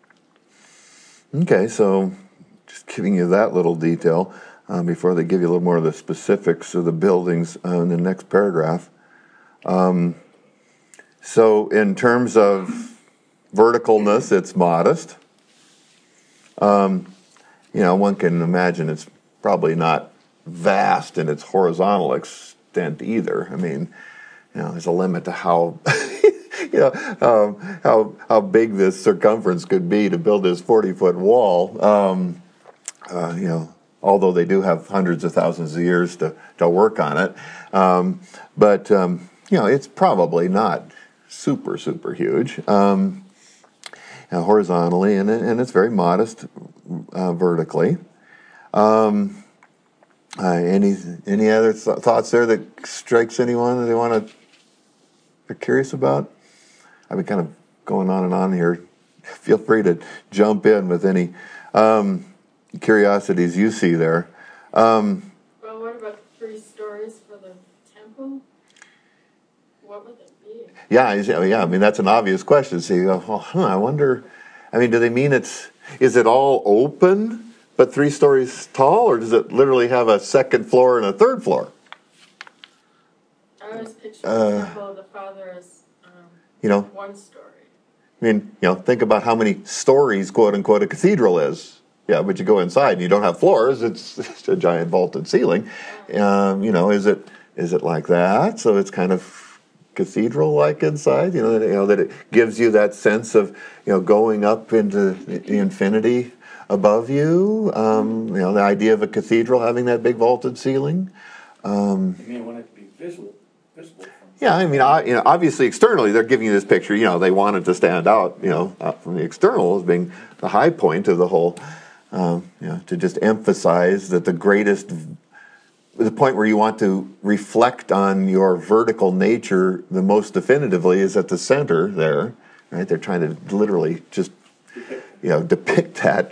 Okay, so just giving you that little detail before they give you a little more of the specifics of the buildings in the next paragraph. So in terms of verticalness, it's modest. One can imagine it's probably not vast in its horizontal extent either. I mean, there's a limit to how, how big this circumference could be to build this 40-foot wall. Although they do have hundreds of thousands of years to work on it. But it's probably not super, super huge. Horizontally, and it's very modest vertically. Any other thoughts there that strikes anyone that they're curious about? I've been kind of going on and on here. Feel free to jump in with any curiosities you see there. Well, what about 3 stories for the temple? What would it be? Yeah. I mean, that's an obvious question. So you go, I wonder. I mean, do they mean is it all open but 3 stories tall, or does it literally have a 2nd floor and a 3rd floor? I was picturing the temple of the Father as 1 story. I mean, think about how many stories, quote unquote, a cathedral is. Yeah, but you go inside and you don't have floors. It's a giant vaulted ceiling. Is it like that? So it's kind of cathedral-like inside. That it gives you that sense of going up into the infinity above you. The idea of a cathedral having that big vaulted ceiling. You may want it to be visible. Yeah, I mean, obviously externally they're giving you this picture. They want it to stand out. From the external as being the high point of the whole. To just emphasize that the point where you want to reflect on your vertical nature the most definitively is at the center there, right? They're trying to literally just, depict that,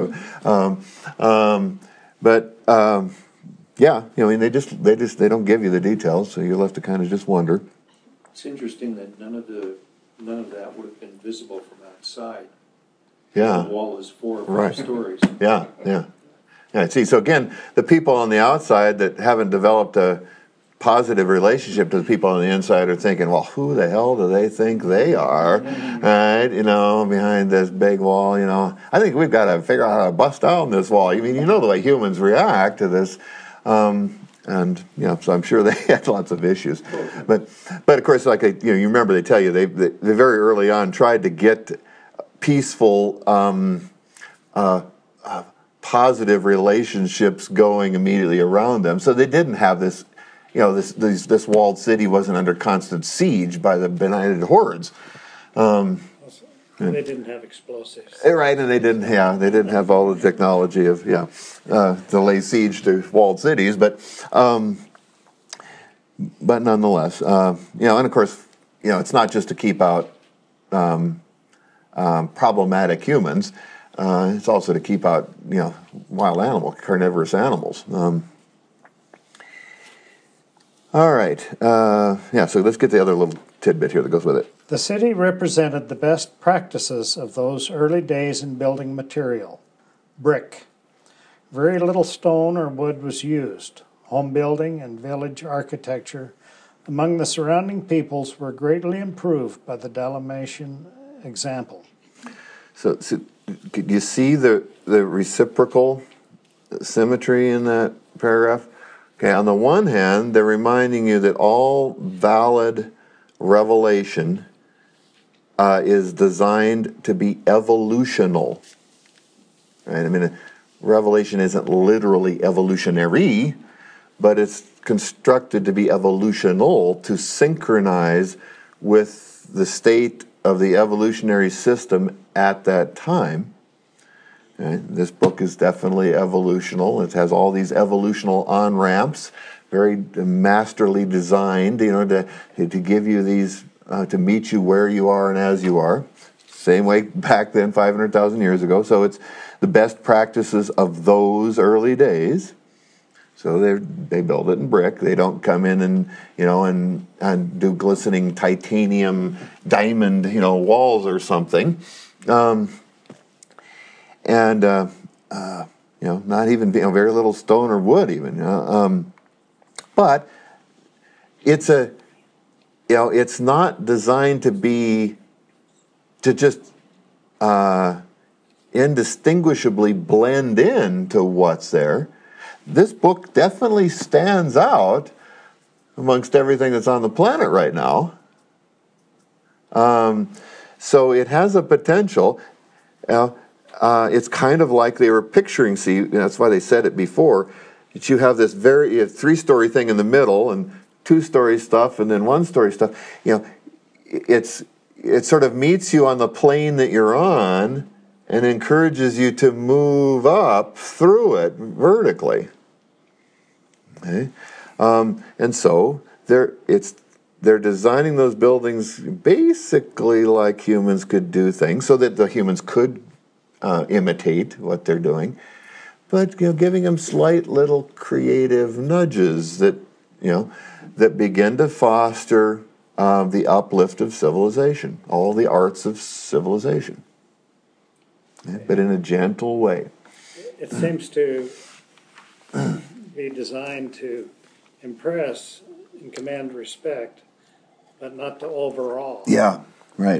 they don't give you the details, so you're left to kind of just wonder. It's interesting that none of that would have been visible from outside. Yeah. The wall is 4 or 5 stories. Yeah. See, so again, the people on the outside that haven't developed a positive relationship to the people on the inside are thinking, well, who the hell do they think they are? Right? Behind this big wall, I think we've got to figure out how to bust down this wall. I mean, the way humans react to this. So I'm sure they had lots of issues. But of course, like, you remember they tell you, they very early on tried to get peaceful, positive relationships going immediately around them. So they didn't have this, this walled city wasn't under constant siege by the benighted hordes. They didn't have explosives. Right, and they didn't have all the technology of to lay siege to walled cities, but nonetheless, and of course, it's not just to keep out problematic humans. It's also to keep out, wild carnivorous animals. All right. So let's get the other little tidbit here that goes with it. The city represented the best practices of those early days in building material. Brick. Very little stone or wood was used. Home building and village architecture among the surrounding peoples were greatly improved by the Dalmatian example. So could you see the reciprocal symmetry in that paragraph? Okay, on the one hand, they're reminding you that all valid revelation is designed to be evolutional. Right? I mean, revelation isn't literally evolutionary, but it's constructed to be evolutional, to synchronize with the state of the evolutionary system at that time. Okay? This book is definitely evolutional. It has all these evolutional on-ramps, very masterly designed, to give you these, to meet you where you are and as you are. Same way back then, 500,000 years ago. So it's the best practices of those early days. So they build it in brick. They don't come in and do glistening titanium diamond walls or something, not even very little stone or wood even. But it's it's not designed to just indistinguishably blend in to what's there. This book definitely stands out amongst everything that's on the planet right now. So it has a potential. It's kind of like they were picturing, that's why they said it before, that you have this you have 3-story thing in the middle and 2-story stuff and then 1-story stuff. It sort of meets you on the plane that you're on and encourages you to move up through it vertically. Okay? And so they're designing those buildings basically like humans could do things, so that the humans could imitate what they're doing, but giving them slight little creative nudges that begin to foster the uplift of civilization, all the arts of civilization, but in a gentle way. It seems to be designed to impress and command respect, but not to overawe. Yeah, right.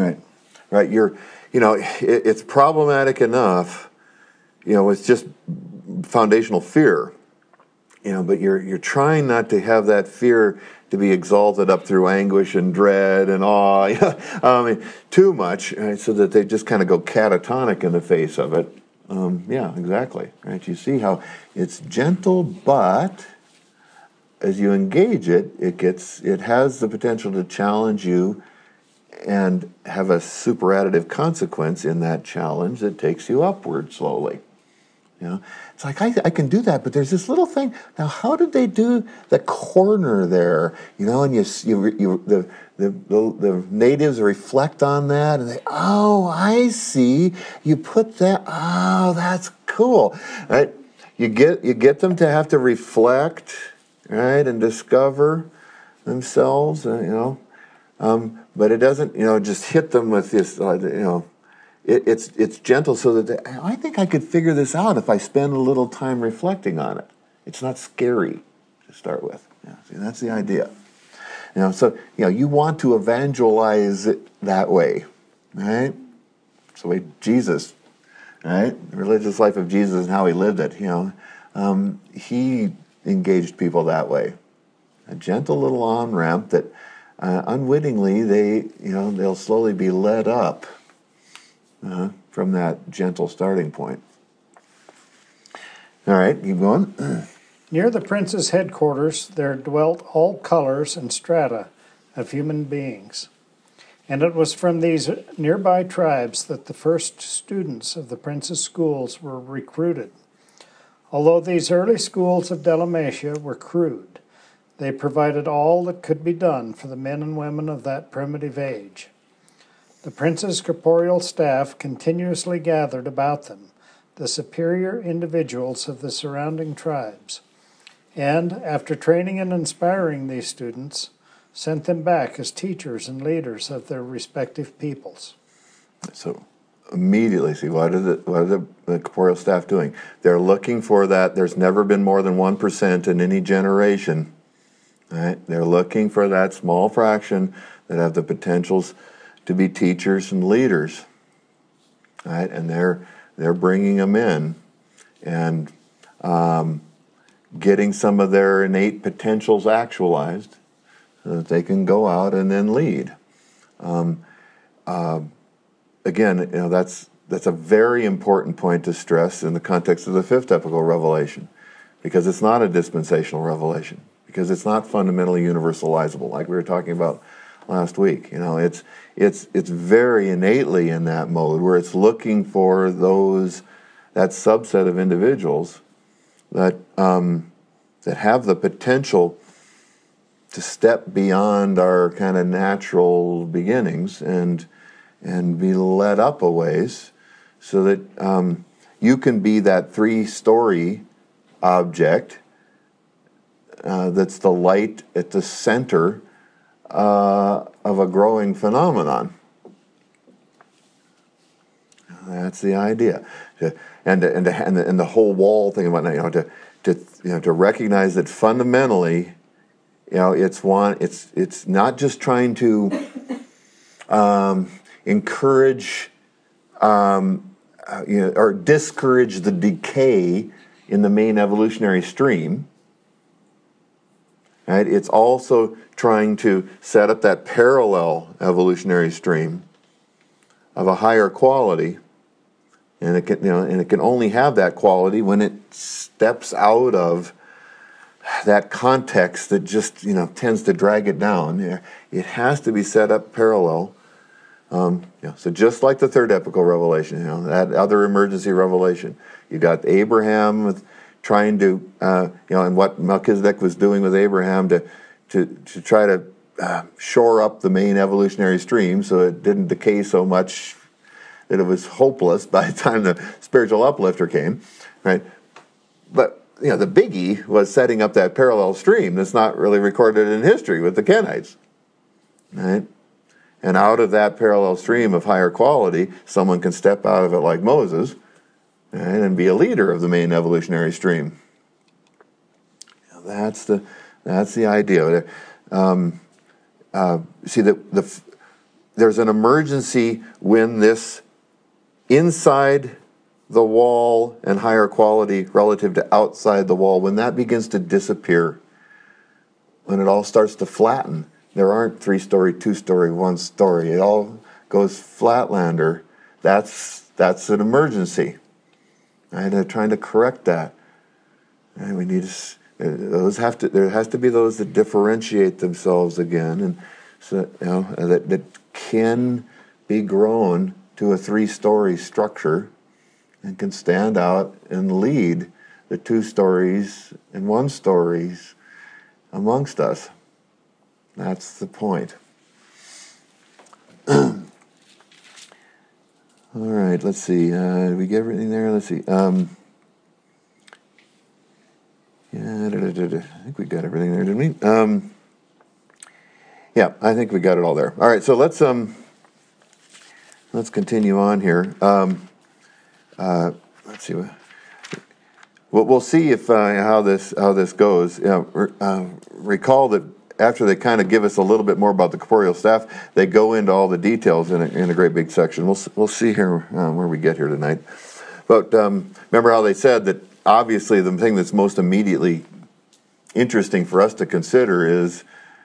It's problematic enough, it's just foundational fear, but you're trying not to have that fear to be exalted up through anguish and dread and awe, too much, right, so that they just kind of go catatonic in the face of it. Yeah, exactly. Right. You see how it's gentle, but as you engage it, it has the potential to challenge you and have a superadditive consequence in that challenge that takes you upward slowly. It's like I can do that, but there's this little thing. Now, how did they do the corner there? And the natives reflect on that, and I see. You put that. Oh, that's cool, right? You get them to have to reflect, right, and discover themselves, but it doesn't, just hit them with this, It's gentle, so that I think I could figure this out if I spend a little time reflecting on it. It's not scary to start with. See, that's the idea. So you want to evangelize it that way, right? It's the way Jesus, right? The religious life of Jesus and how he lived it. He engaged people that way. A gentle little on-ramp that unwittingly they'll slowly be led up. From that gentle starting point. All right, keep going. Near the prince's headquarters there dwelt all colors and strata of human beings, and it was from these nearby tribes that the first students of the prince's schools were recruited. Although these early schools of Dalmatia were crude, they provided all that could be done for the men and women of that primitive age. The prince's corporeal staff continuously gathered about them the superior individuals of the surrounding tribes, and, after training and inspiring these students, sent them back as teachers and leaders of their respective peoples. So immediately, see, what are the corporeal staff doing? They're looking for that. There's never been more than 1% in any generation. Right? They're looking for that small fraction that have the potentials to be teachers and leaders, right? And they're bringing them in and getting some of their innate potentials actualized, so that they can go out and then lead. Again, that's a very important point to stress in the context of the fifth epical revelation, because it's not a dispensational revelation, because it's not fundamentally universalizable, like we were talking about last week. It's very innately in that mode where it's looking for that subset of individuals that that have the potential to step beyond our kind of natural beginnings and be led up a ways, so that you can be that three-story object that's the light at the center of a growing phenomenon. That's the idea, and the whole wall thing about to recognize that fundamentally, it's not just trying to encourage or discourage the decay in the main evolutionary stream. Right? It's also trying to set up that parallel evolutionary stream of a higher quality, and it can only have that quality when it steps out of that context that just tends to drag it down. It has to be set up parallel. So just like the third epical revelation, that other emergency revelation, you got Abraham trying to, and what Melchizedek was doing with Abraham to try to shore up the main evolutionary stream so it didn't decay so much that it was hopeless by the time the spiritual uplifter came, right? But the biggie was setting up that parallel stream that's not really recorded in history with the Kenites, right? And out of that parallel stream of higher quality, someone can step out of it like Moses, right, and be a leader of the main evolutionary stream. That's the idea. See, there's an emergency when this inside the wall and higher quality relative to outside the wall, when that begins to disappear, when it all starts to flatten. There aren't 3-story, 2-story, 1-story. It all goes flatlander. That's an emergency. Right? They're trying to correct that. And we need there has to be those that differentiate themselves again, and so that can be grown to a 3-story structure and can stand out and lead the 2 stories and 1 stories amongst us. That's the point. All right, let's see. Did we get everything there? Let's see. I think we got everything there, didn't we? Yeah, I think we got it all there. All right, so let's continue on here. Let's see. We'll see if how this goes. Recall that after they kind of give us a little bit more about the corporeal staff, they go into all the details in a great big section. We'll see here where we get here tonight. But remember how they said that obviously the thing that's most immediately interesting for us to consider is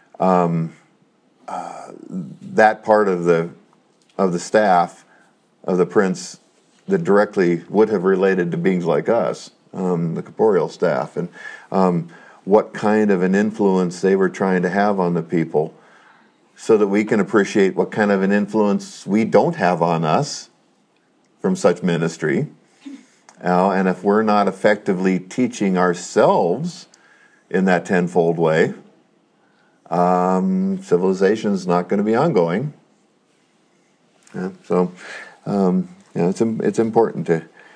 that part of the staff of the prince that directly would have related to beings like us, the corporeal staff, and what kind of an influence they were trying to have on the people, so that we can appreciate what kind of an influence we don't have on us from such ministry. And if we're not effectively teaching ourselves in that tenfold way, civilization is not going to be ongoing. So it's important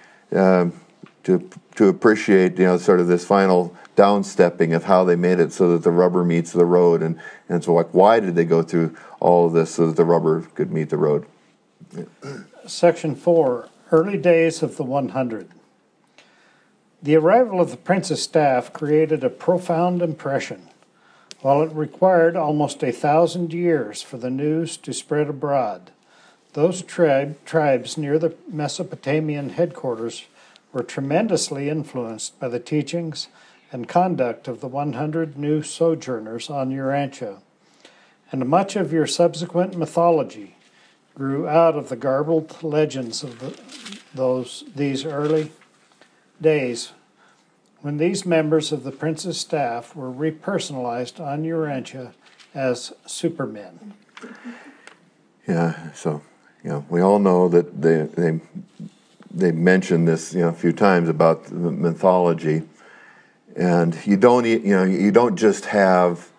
to appreciate sort of this final downstepping of how they made it so that the rubber meets the road, and so why did they go through all of this so that the rubber could meet the road? Section 4, Early Days of the 100. The arrival of the prince's staff created a profound impression. While it required almost 1,000 years for the news to spread abroad, those tribes near the Mesopotamian headquarters were tremendously influenced by the teachings and conduct of the 100 new sojourners on Urantia, and much of your subsequent mythology grew out of the garbled legends of these early days, when these members of the prince's staff were repersonalized on Urantia as supermen. Yeah, so we all know that they mention this a few times about the mythology, and you don't just have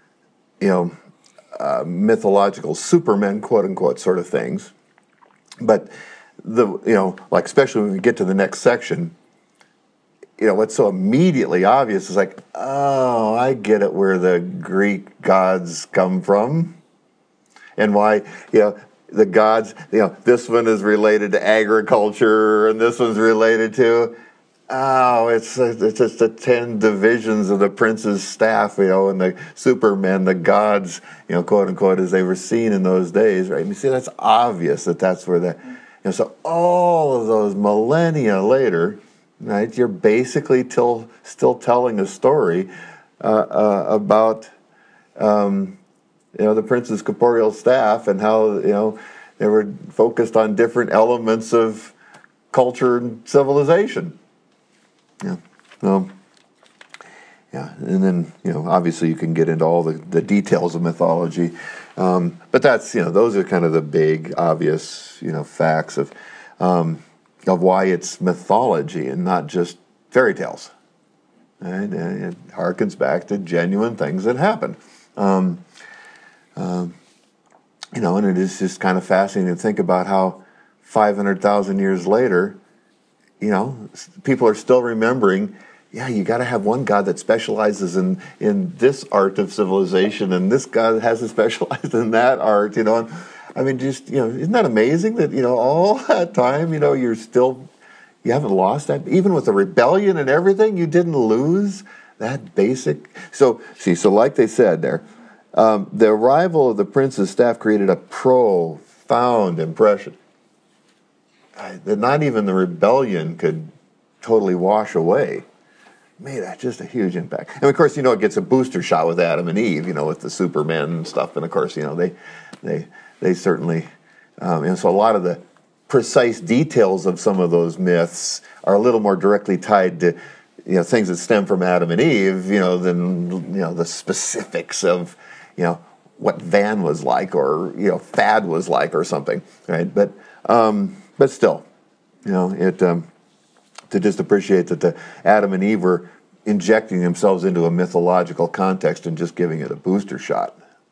mythological supermen, quote unquote, sort of things, but like especially when we get to the next section, what's so immediately obvious is like, oh, I get it, where the Greek gods come from. And why, the gods, this one is related to agriculture, and this one's related to, it's just the 10 divisions of the prince's staff, and the supermen, the gods, quote unquote, as they were seen in those days, right? And you see, that's obvious that's where so all of those millennia later, right, you're basically still telling a story about, the prince's corporeal staff, and how they were focused on different elements of culture and civilization. And then obviously you can get into all the details of mythology, but that's those are kind of the big obvious facts of why it's mythology and not just fairy tales. Right? And it harkens back to genuine things that happened. And it is just kind of fascinating to think about how 500,000 years later, people are still remembering, you got to have one God that specializes in this art of civilization, and this God hasn't specialized in that art, And, I mean, just, isn't that amazing that, all that time, you haven't lost that, even with the rebellion and everything, you didn't lose that basic. So like they said there, the arrival of the prince's staff created a profound impression that not even the rebellion could totally wash away. Made just a huge impact. And of course, it gets a booster shot with Adam and Eve, with the Supermen and stuff. And of course, they certainly, so a lot of the precise details of some of those myths are a little more directly tied to things that stem from Adam and Eve, than the specifics of what Van was like, or Thad was like, or something, right? But still, to just appreciate that the Adam and Eve were injecting themselves into a mythological context and just giving it a booster shot.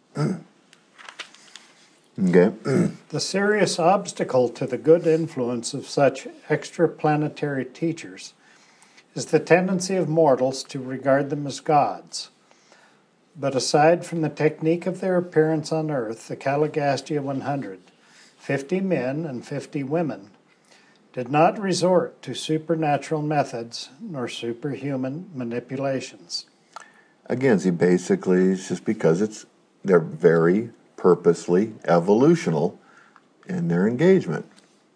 Okay. The serious obstacle to the good influence of such extraplanetary teachers is the tendency of mortals to regard them as gods. But aside from the technique of their appearance on Earth, the Caligastia 100, 50 men and 50 women, did not resort to supernatural methods nor superhuman manipulations. Again, see, basically, it's just because they're very purposely evolutional in their engagement.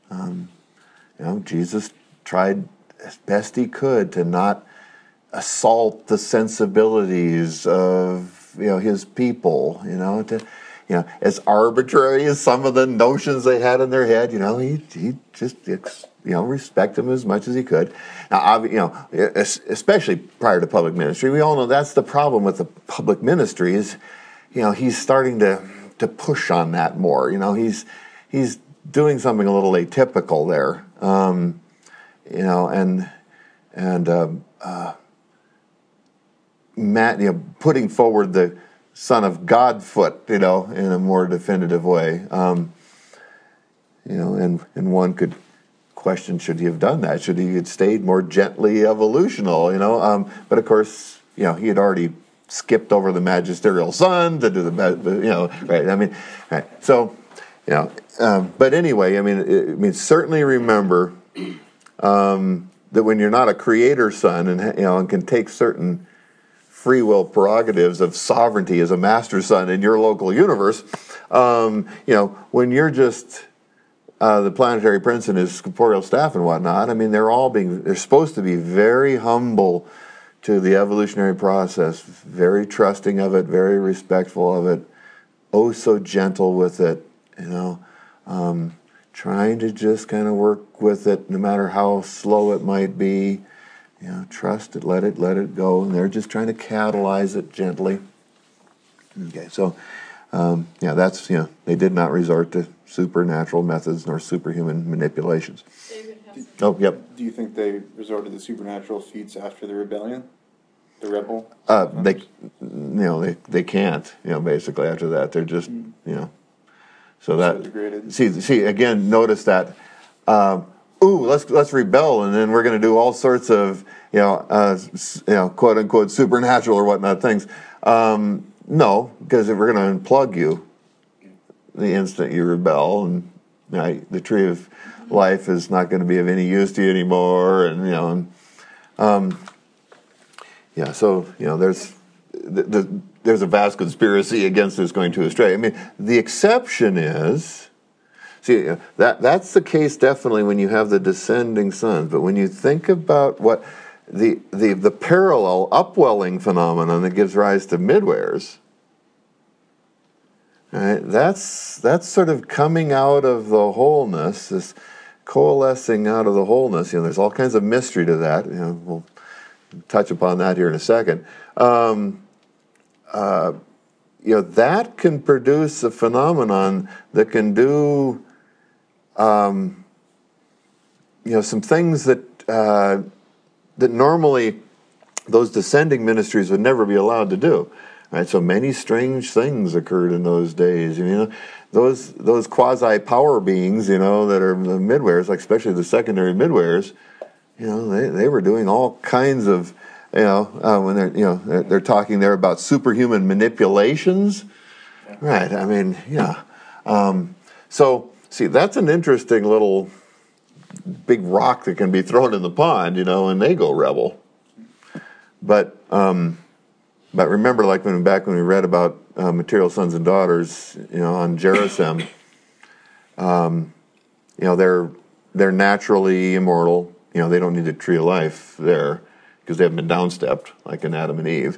Jesus tried as best he could to not assault the sensibilities of his people. As arbitrary as some of the notions they had in their head, he just respect them as much as he could. Now, especially prior to public ministry, we all know that's the problem with the public ministry is, he's starting to push on that more. He's doing something a little atypical there. Putting forward the Son of Godfoot, in a more definitive way. And one could question, should he have done that? Should he have stayed more gently evolutional, But of course, he had already skipped over the magisterial son to do right? I mean, right. So, but anyway, certainly remember that when you're not a creator son and can take certain free will prerogatives of sovereignty as a master son in your local universe, when you're just the planetary prince and his corporeal staff and whatnot, they're supposed to be very humble to the evolutionary process, very trusting of it, very respectful of it, oh so gentle with it, trying to just kind of work with it no matter how slow it might be. Trust it, let it go, and they're just trying to catalyze it gently. Okay, so That's, they did not resort to supernatural methods nor superhuman manipulations. David has Oh, yep. Do you think they resorted to supernatural feats after the rebellion? The rebel? They can't, basically after that. They're just, so that, degraded. see, again, notice that, let's rebel, and then we're going to do all sorts of, quote unquote supernatural or whatnot things. No, because if we're going to unplug you the instant you rebel, and the tree of life is not going to be of any use to you anymore, so there's a vast conspiracy against this going too astray. I mean, the exception is, see, that's the case definitely when you have the descending sons. But when you think about what the parallel upwelling phenomenon that gives rise to midwares, right, that's sort of coming out of the wholeness, this coalescing out of the wholeness. There's all kinds of mystery to that. We'll touch upon that here in a second. That can produce a phenomenon that can do, some things that normally those descending ministries would never be allowed to do. Right? So many strange things occurred in those days. Those quasi power beings, that are the midwares, like especially the secondary midwares. They were doing all kinds of, when they're talking there about superhuman manipulations, right? I mean, so see, that's an interesting little big rock that can be thrown in the pond, and they go rebel. But remember, like back when we read about material sons and daughters, on Gerizim, they're naturally immortal. They don't need the tree of life there because they haven't been downstepped like in Adam and Eve.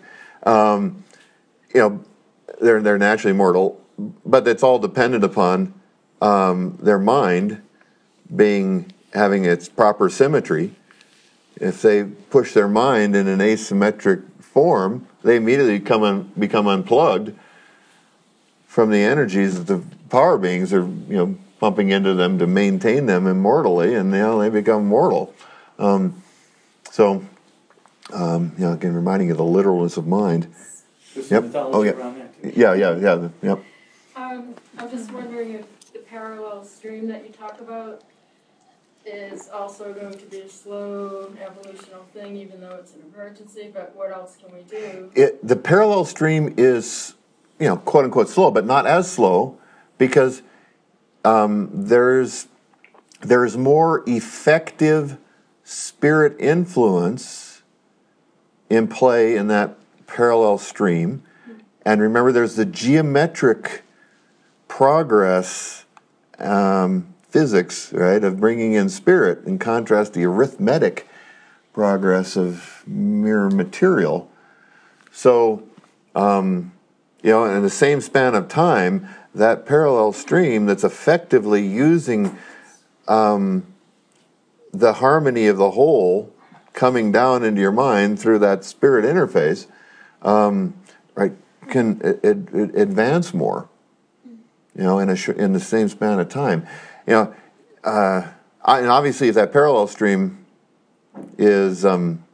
They're naturally immortal, but it's all dependent upon their mind having its proper symmetry. If they push their mind in an asymmetric form, they immediately become unplugged from the energies that the power beings are pumping into them to maintain them immortally, and they become mortal. Again, reminding you of the literalness of mind. Yep. Oh, yeah. Yep. I'm just wondering if the parallel stream that you talk about is also going to be a slow evolutional thing, even though it's an emergency, but what else can we do? The parallel stream is, quote unquote slow, but not as slow, because there's more effective spirit influence in play in that parallel stream. And remember, there's the geometric progress physics, right, of bringing in spirit, in contrast to the arithmetic progress of mere material. So, in the same span of time, that parallel stream that's effectively using the harmony of the whole coming down into your mind through that spirit interface, right, can advance more, in the same span of time. And obviously, if that parallel stream is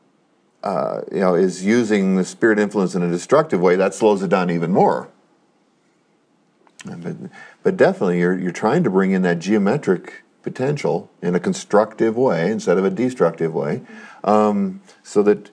using the spirit influence in a destructive way, that slows it down even more. But definitely, you're trying to bring in that geometric potential in a constructive way instead of a destructive way, so that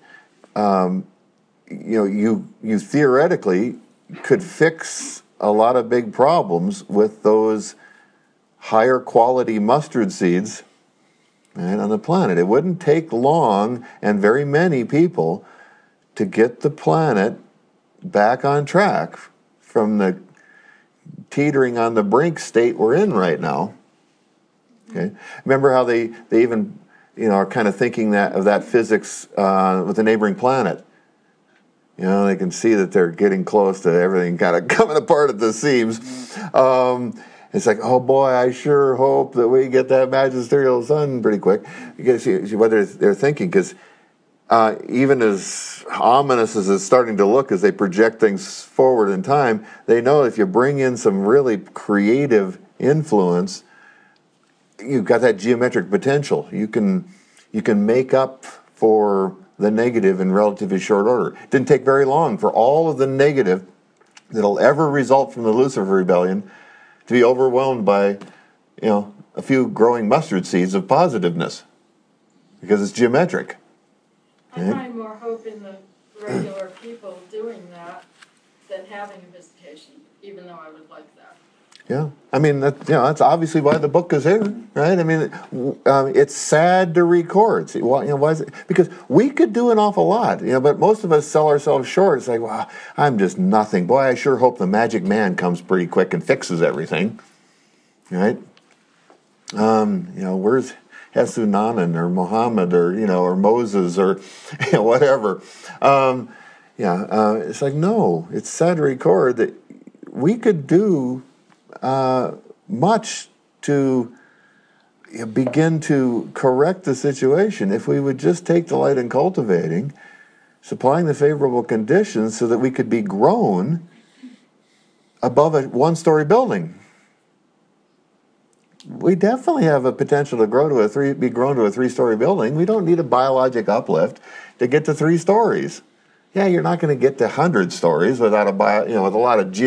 you theoretically could fix a lot of big problems with those higher quality mustard seeds, right, on the planet. It wouldn't take long and very many people to get the planet back on track from the teetering on the brink state we're in right now. Okay, remember how they even are kind of thinking of that physics with the neighboring planet. They can see that they're getting close to everything kind of coming apart at the seams. It's like, oh boy, I sure hope that we get that magisterial sun pretty quick. You got to see what they're thinking, because even as ominous as it's starting to look as they project things forward in time, they know if you bring in some really creative influence, you've got that geometric potential. You can make up for the negative in relatively short order. It didn't take very long for all of the negative that'll ever result from the Lucifer rebellion to be overwhelmed by, a few growing mustard seeds of positiveness, because it's geometric. I find more hope in the regular people doing that than having a visitation, even though I would like that. Yeah, I mean that's obviously why the book is here, right? I mean, it's sad to record. See, why is it? Because we could do an awful lot, but most of us sell ourselves short. It's like, wow, I'm just nothing. Boy, I sure hope the magic man comes pretty quick and fixes everything, right? Where's Hesunanan or Muhammad or Moses or whatever? It's like, no, it's sad to record that we could do much to begin to correct the situation if we would just take delight in cultivating, supplying the favorable conditions so that we could be grown above a one-story building. We definitely have a potential to be grown to a three-story building. We don't need a biologic uplift to get to 3 stories. Yeah, you're not going to get to 100 stories without a lot of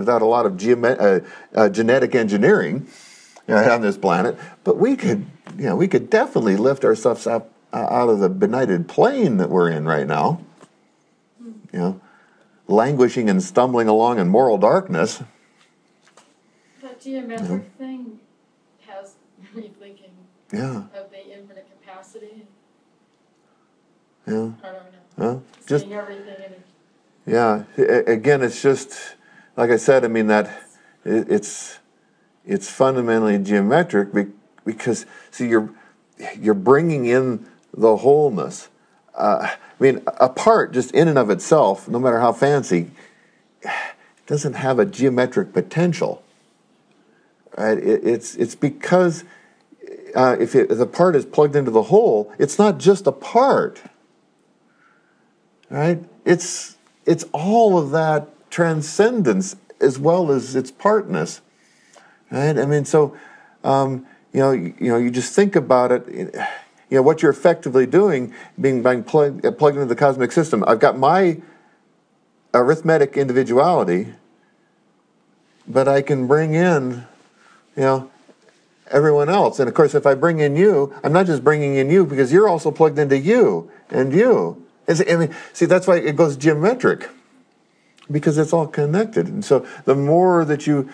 genetic engineering on this planet. But we could definitely lift ourselves up out of the benighted plane that we're in right now. Languishing and stumbling along in moral darkness. That geometric thing has me thinking of the infinite capacity. Yeah. I don't know. Just seeing everything in it. Yeah. Again, it's just like I said. I mean that it's fundamentally geometric because see you're bringing in the wholeness. I mean, a part just in and of itself, no matter how fancy, doesn't have a geometric potential. Right? It's because if the part is plugged into the whole, it's not just a part. Right? It's all of that transcendence as well as its partness. Right? I mean, so you just think about it. What you're effectively doing, being plugged into the cosmic system. I've got my arithmetic individuality, but I can bring in, everyone else. And of course, if I bring in you, I'm not just bringing in you because you're also plugged into you and you. See, that's why it goes geometric, because it's all connected. And so the more that you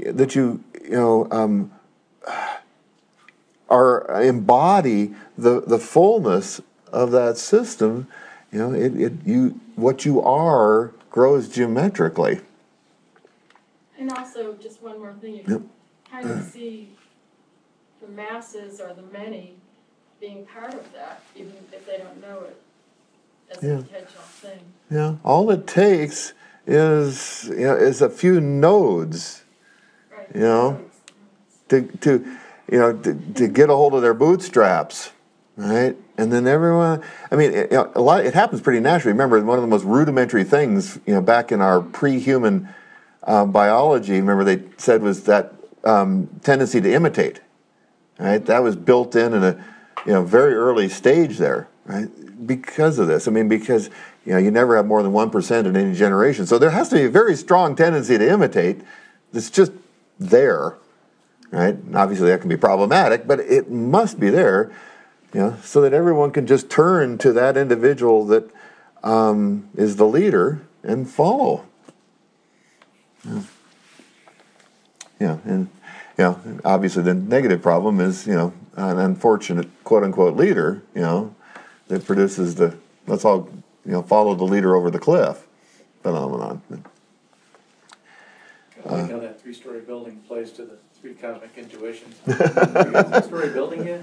embody the fullness of that system, what you are grows geometrically. And also, just one more thing, you can kind of see the masses or the many being part of that, even if they don't know it as a potential thing. Yeah, all it takes is a few nodes, Right. to get a hold of their bootstraps, right? And then everyone, I mean, it happens pretty naturally. Remember, one of the most rudimentary things, back in our pre-human biology, remember they said was that tendency to imitate, right? That was built in a very early stage there, right? Because of this. I mean, because you never have more than 1% in any generation. So there has to be a very strong tendency to imitate that's just there, right? And obviously that can be problematic, but it must be there, so that everyone can just turn to that individual that is the leader and follow. And obviously the negative problem is, an unfortunate quote-unquote leader, that produces let's all, follow the leader over the cliff phenomenon. I like how that 3-story building plays to the 3 cosmic intuitions. You got a 3-story building yet?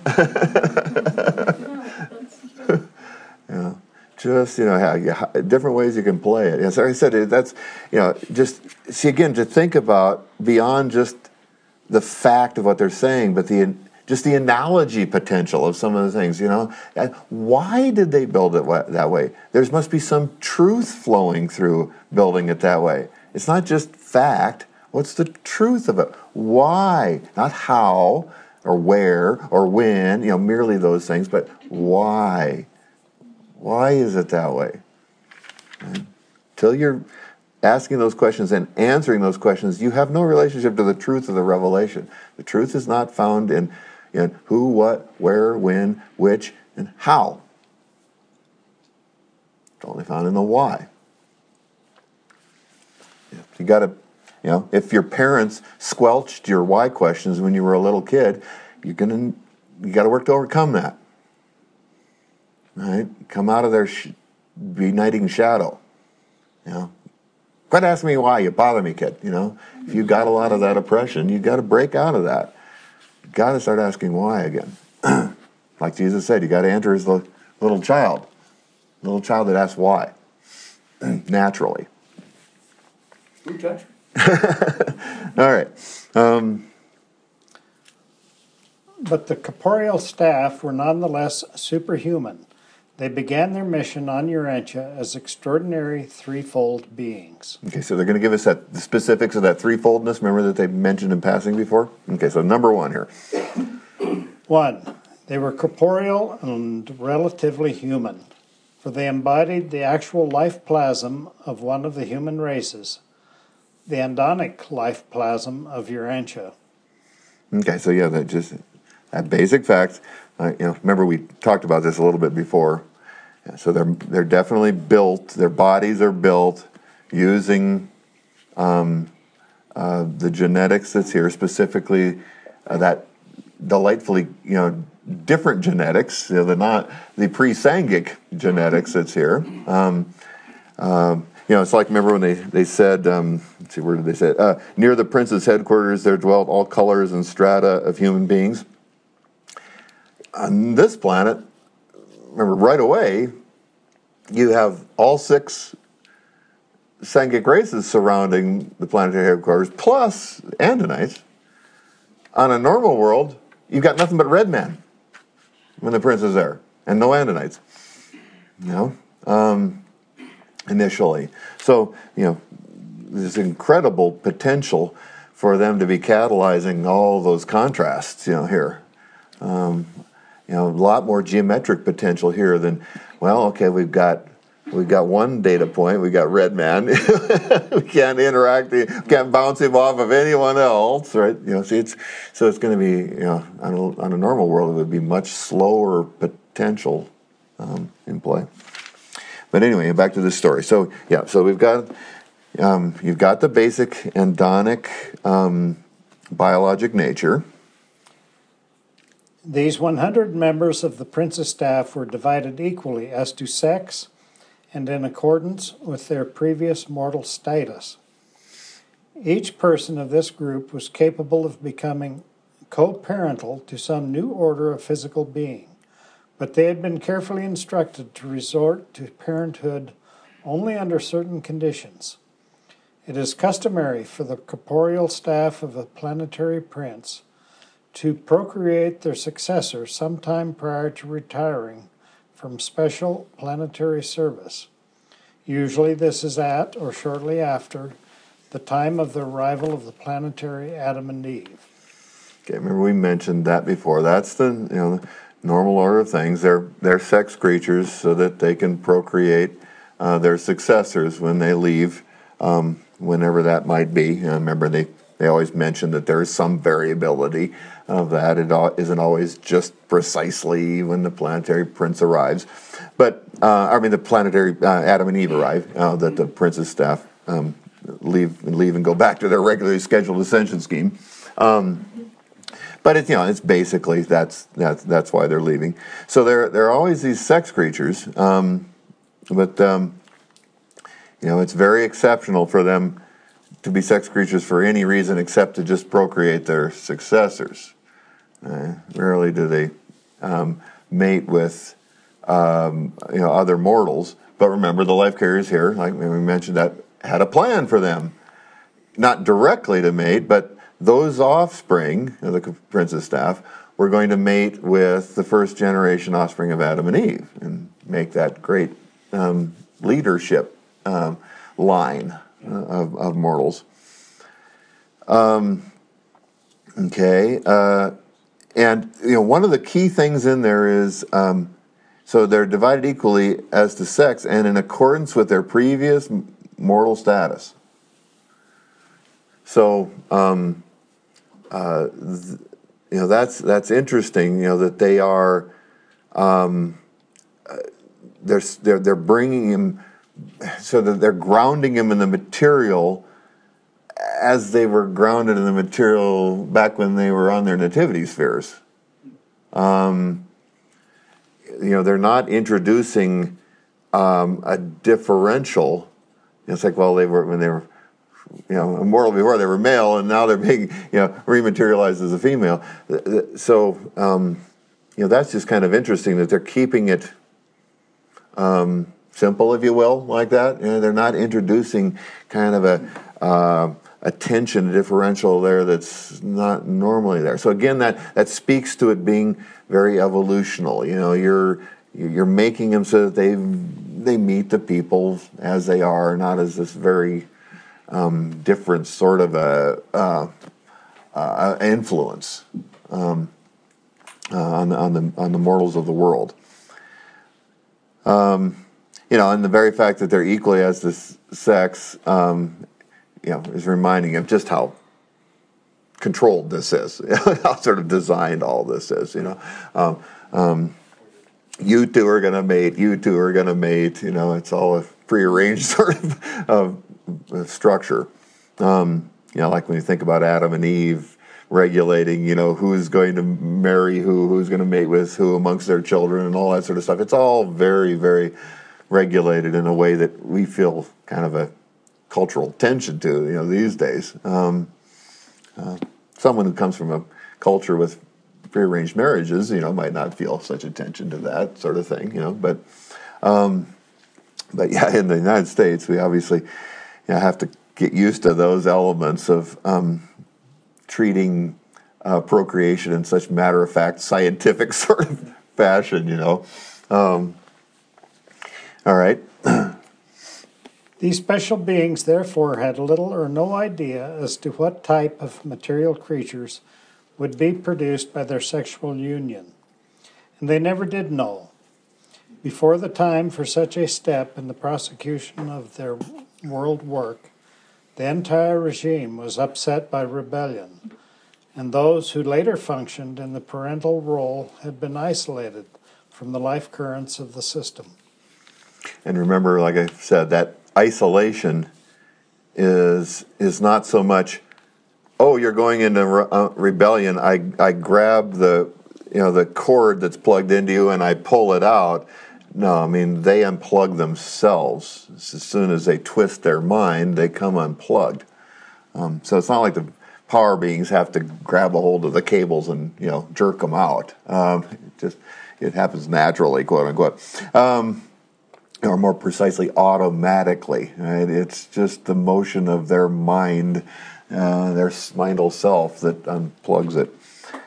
Yeah, just different ways you can play it. As I said, that's just see again to think about beyond just the fact of what they're saying, but the just the analogy potential of some of the things, And why did they build it that way? There must be some truth flowing through building it that way. It's not just fact. What's the truth of it? Why? Not how or where or when, merely those things, but why? Why is it that way? Until you're asking those questions and answering those questions, you have no relationship to the truth of the revelation. The truth is not found in who, what, where, when, which, and how. It's only found in the why. You got to, if your parents squelched your why questions when you were a little kid, you got to work to overcome that. Right? Come out of their benighting shadow. Quit asking me why. You bother me, kid. If you got a lot of that oppression, you got to break out of that. You got to start asking why again. Like Jesus said, you got to enter as the little child that asks why, naturally. Good touch. All right. But the corporeal staff were nonetheless superhuman. They began their mission on Urantia as extraordinary threefold beings. Okay, so they're going to give us the specifics of that threefoldness. Remember that they mentioned in passing before? Okay, so number 1 here. 1. They were corporeal and relatively human, for they embodied the actual life plasm of one of the human races, the andonic life plasm of Urantia. Okay, so yeah, that basic fact. Remember we talked about this a little bit before. Yeah, so they're definitely built. Their bodies are built using the genetics that's here, specifically that delightfully different genetics. They're not the pre-Sangic genetics that's here. It's like, remember when they said, let's see, where did they say it? Near the prince's headquarters there dwelt all colors and strata of human beings. On this planet, remember, right away, you have all 6 Sangic races surrounding the planetary headquarters, plus Andonites. On a normal world, you've got nothing but red men when the prince is there, and no Andonites. Initially. So, there's incredible potential for them to be catalyzing all those contrasts, here. A lot more geometric potential here than, we've got one data point. We got red man. We can't interact. We can't bounce him off of anyone else, right? It's going to be, on a normal world, it would be much slower potential in play. But anyway, back to this story. So we've got, you've got the basic andonic biologic nature. These 100 members of the prince's staff were divided equally as to sex and in accordance with their previous mortal status. Each person of this group was capable of becoming co-parental to some new order of physical being, but they had been carefully instructed to resort to parenthood only under certain conditions. It is customary for the corporeal staff of a planetary prince to procreate their successor sometime prior to retiring from special planetary service. Usually this is at or shortly after the time of the arrival of the planetary Adam and Eve. Okay, remember we mentioned that before. That's the normal order of things. They're sex creatures so that they can procreate their successors when they leave, whenever that might be. Remember they always mention that there is some variability of that. It isn't always just precisely when the planetary prince arrives. But, the planetary Adam and Eve arrive, that the prince's staff leave and go back to their regularly scheduled ascension scheme. But it's basically that's why they're leaving. So they're always these sex creatures, but it's very exceptional for them to be sex creatures for any reason except to just procreate their successors. Rarely do they mate with other mortals. But remember, the life carriers here, like we mentioned, that had a plan for them, not directly to mate, but those offspring of the prince's staff were going to mate with the first generation offspring of Adam and Eve and make that great leadership line of mortals. Okay, and one of the key things in there is so they're divided equally as to sex and in accordance with their previous mortal status. So that's interesting. That they are they're bringing him, so that they're grounding him in the material as they were grounded in the material back when they were on their nativity spheres. They're not introducing a differential. It's like, well, they were when they were immortal before they were male, and now they're being rematerialized as a female. So that's just kind of interesting that they're keeping it simple, if you will, like that. They're not introducing kind of a tension, a differential there that's not normally there. So again, that speaks to it being very evolutional. You're making them so that they meet the people as they are, not as this very different sort of a influence on the mortals of the world. And the very fact that they're equally as this sex, is reminding of just how controlled this is, how sort of designed all this is. You two are going to mate. You two are going to mate. It's all a prearranged sort of structure. Like when you think about Adam and Eve regulating, who's going to marry who's going to mate with who amongst their children and all that sort of stuff. It's all very, very regulated in a way that we feel kind of a cultural tension to, these days. Someone who comes from a culture with prearranged marriages, might not feel such a tension to that sort of thing, but yeah, in the United States, we obviously have to get used to those elements of treating procreation in such matter-of-fact, scientific sort of fashion, all right. These special beings, therefore, had little or no idea as to what type of material creatures would be produced by their sexual union, and they never did know. Before the time for such a step in the prosecution of their world work, the entire regime was upset by rebellion, and those who later functioned in the parental role had been isolated from the life currents of the system. And remember, like I said, that isolation is not so much, oh, you're going into rebellion. I grab the cord that's plugged into you and I pull it out. No, I mean, they unplug themselves. As soon as they twist their mind, they come unplugged. So it's not like the power beings have to grab a hold of the cables and jerk them out. It happens naturally, quote unquote. Or more precisely, automatically. Right? It's just the motion of their mind, their mindal self, that unplugs it.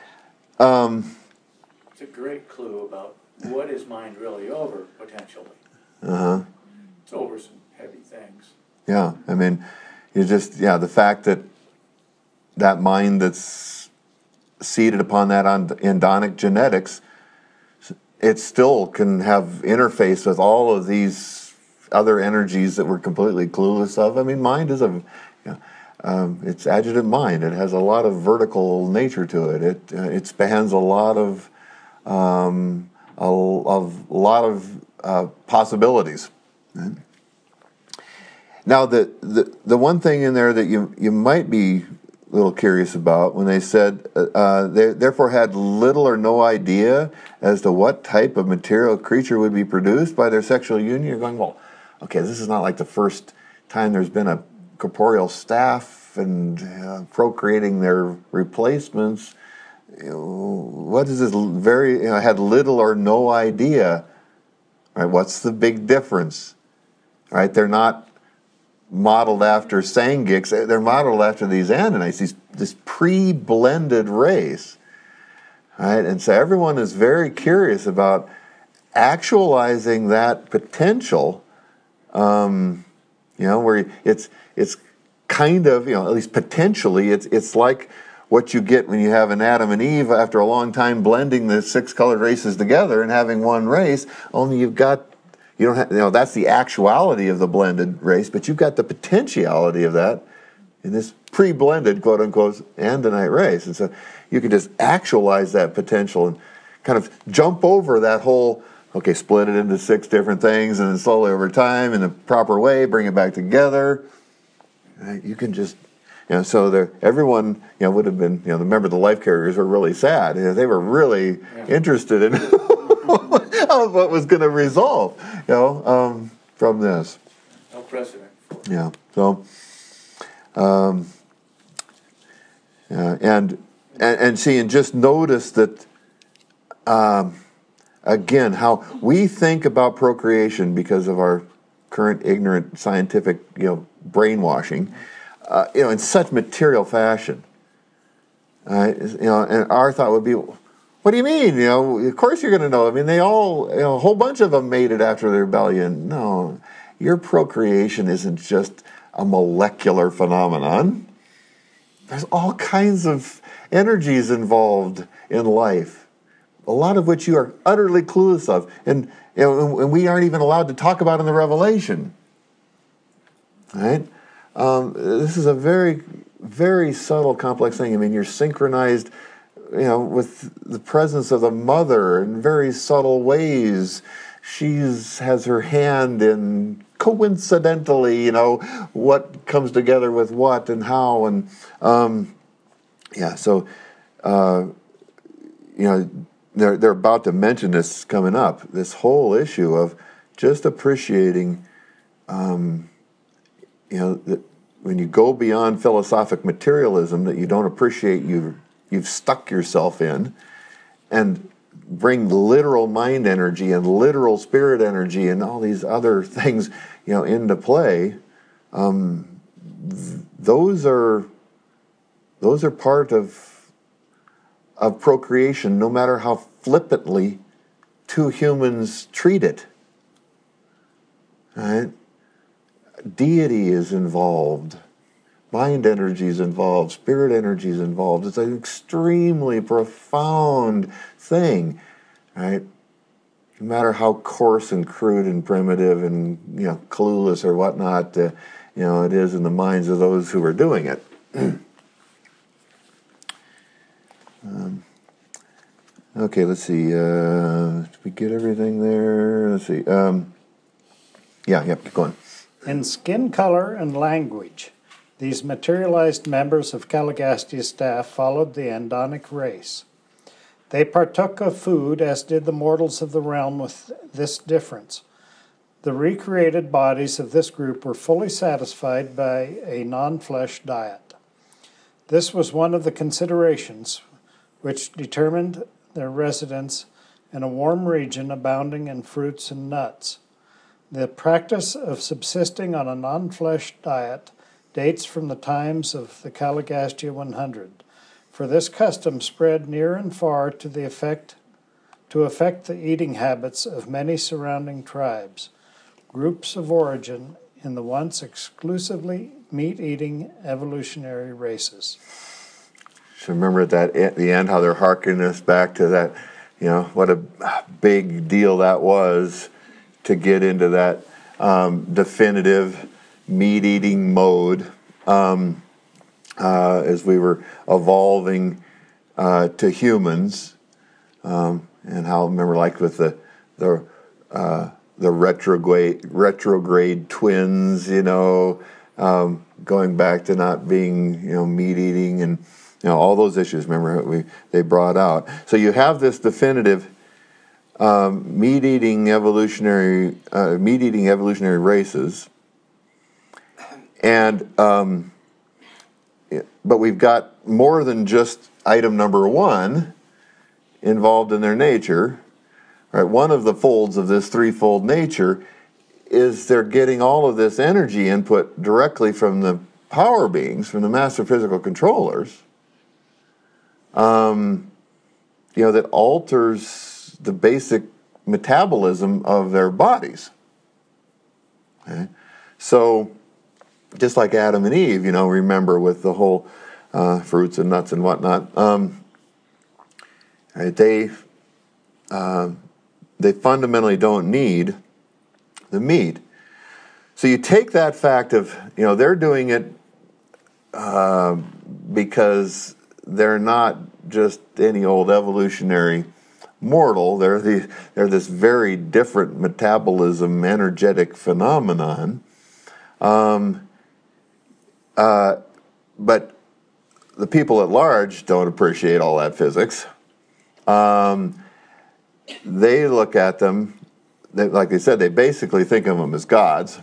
It's a great clue about what is mind really over, potentially. Uh-huh. It's over some heavy things. Yeah, I mean, the fact that mind that's seated upon that endonic genetics, it still can have interface with all of these other energies that we're completely clueless of. I mean, mind is it's adjutant mind. It has a lot of vertical nature to it. It spans a lot of possibilities. Now, the one thing in there that you might be a little curious about when they said they therefore had little or no idea as to what type of material creature would be produced by their sexual union. You're going, well, okay, this is not like the first time there's been a corporeal staff and procreating their replacements. What is this? Had little or no idea. Right? What's the big difference? Right? They're not modeled after Sangiks. They're modeled after these Annanites, this pre-blended race. right? And so everyone is very curious about actualizing that potential, where it's kind of, at least potentially, it's like what you get when you have an Adam and Eve after a long time blending the 6 colored races together and having one race, only you don't have, that's the actuality of the blended race, but you've got the potentiality of that in this pre-blended, quote unquote, Andinite race. And so you can just actualize that potential and kind of jump over that whole, split it into 6 different things and then slowly over time in the proper way, bring it back together. You can just, so everyone, would have been, remember the life carriers were really sad. They were really interested in what was going to resolve, from this. No precedent. Yeah. So, and see, and just notice that, again, how we think about procreation because of our current ignorant scientific, brainwashing, in such material fashion. And our thought would be, what do you mean? Of course you're going to know. I mean, they all, a whole bunch of them made it after the rebellion. No, your procreation isn't just a molecular phenomenon. There's all kinds of energies involved in life, a lot of which you are utterly clueless of, and we aren't even allowed to talk about in the Revelation. Right? This is a very, very subtle, complex thing. I mean, you're synchronized, with the presence of the mother in very subtle ways. She has her hand in, coincidentally, what comes together with what and how, and so they're about to mention this coming up. This whole issue of just appreciating, that when you go beyond philosophic materialism, that you don't appreciate you've stuck yourself in, and bring literal mind energy and literal spirit energy and all these other things, into play. Those are part of procreation, no matter how flippantly two humans treat it. Right? Deity is involved. Mind energy is involved. Spirit energy is involved. It's an extremely profound thing, right? No matter how coarse and crude and primitive and clueless or whatnot, it is in the minds of those who are doing it. Okay, let's see. Did we get everything there? Let's see. Keep going. In skin color and language, these materialized members of Caligastia's staff followed the Andonic race. They partook of food, as did the mortals of the realm, with this difference. The recreated bodies of this group were fully satisfied by a non-flesh diet. This was one of the considerations which determined their residence in a warm region abounding in fruits and nuts. The practice of subsisting on a non-flesh diet dates from the times of the Caligastia 100, for this custom spread near and far to affect the eating habits of many surrounding tribes, groups of origin in the once exclusively meat-eating evolutionary races. So remember at the end how they're harkening us back to that, what a big deal that was to get into that definitive meat-eating mode as we were evolving to humans, and how, remember, like with the retrograde twins, going back to not being meat-eating, and all those issues. Remember they brought out. So you have this definitive meat-eating evolutionary races, and but we've got more than just item number one involved in their nature. Right, one of the folds of this threefold nature is they're getting all of this energy input directly from the power beings, from the master physical controllers. that alters the basic metabolism of their bodies. Okay? So, just like Adam and Eve, remember with the whole fruits and nuts and whatnot, right, they fundamentally don't need the meat. So you take that fact of, they're doing it because they're not just any old evolutionary mortal. They're this very different metabolism, energetic phenomenon. But the people at large don't appreciate all that physics. They look at them, like they said, they basically think of them as gods.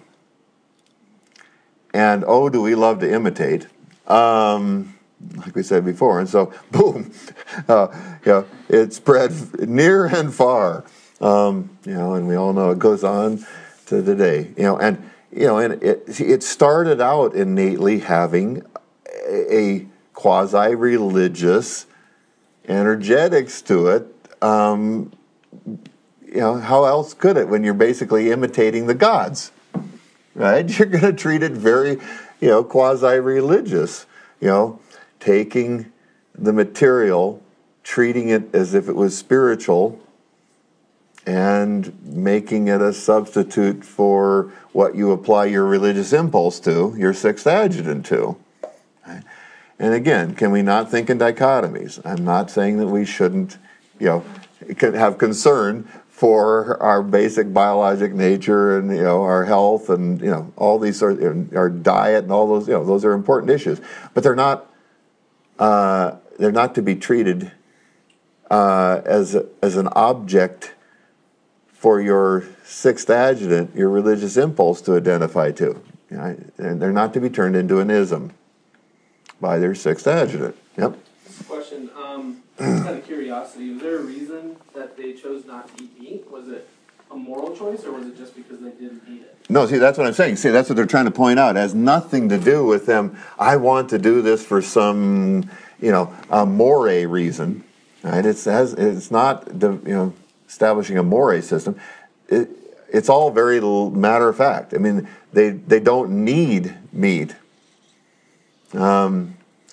And oh, do we love to imitate, like we said before. And so, boom, it spread near and far. And we all know it goes on to today. And it started out innately having a quasi-religious energetics to it. How else could it when you're basically imitating the gods, right? You're going to treat it very, quasi-religious, taking the material, treating it as if it was spiritual, and making it a substitute for what you apply your religious impulse to, your sixth adjutant to. Right? And again, can we not think in dichotomies? I'm not saying that we shouldn't, have concern for our basic biologic nature and our health and all these sorts, our diet and all those those are important issues, but they're not to be treated as an object for your sixth adjutant, your religious impulse to identify to. And they're not to be turned into an ism by their sixth adjutant. Yep. Question. Just out of curiosity, was there a reason that they chose not to eat meat? Was it a moral choice, or was it just because they didn't eat it? No, see, that's what I'm saying. See, that's what they're trying to point out. It has nothing to do with them. I want to do this for some, a more reason. Right? It's not establishing a more system. It's all very matter of fact. I mean, they don't need meat. And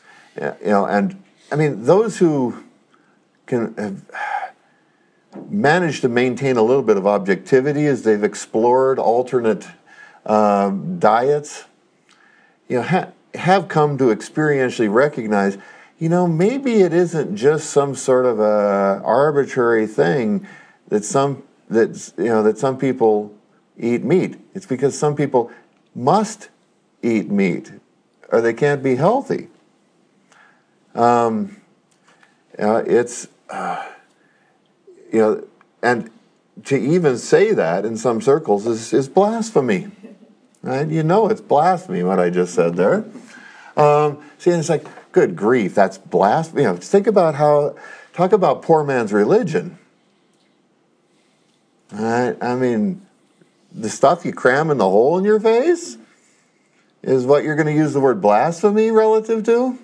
I mean, those who can have managed to maintain a little bit of objectivity as they've explored alternate diets, have come to experientially recognize, maybe it isn't just some sort of a arbitrary thing that some people eat meat. It's because some people must eat meat, or they can't be healthy. And to even say that in some circles is blasphemy, right? It's blasphemy what I just said there. See, and it's like, good grief, that's blasphemy. Talk about poor man's religion. Right? I mean, the stuff you cram in the hole in your face is what you're going to use the word blasphemy relative to?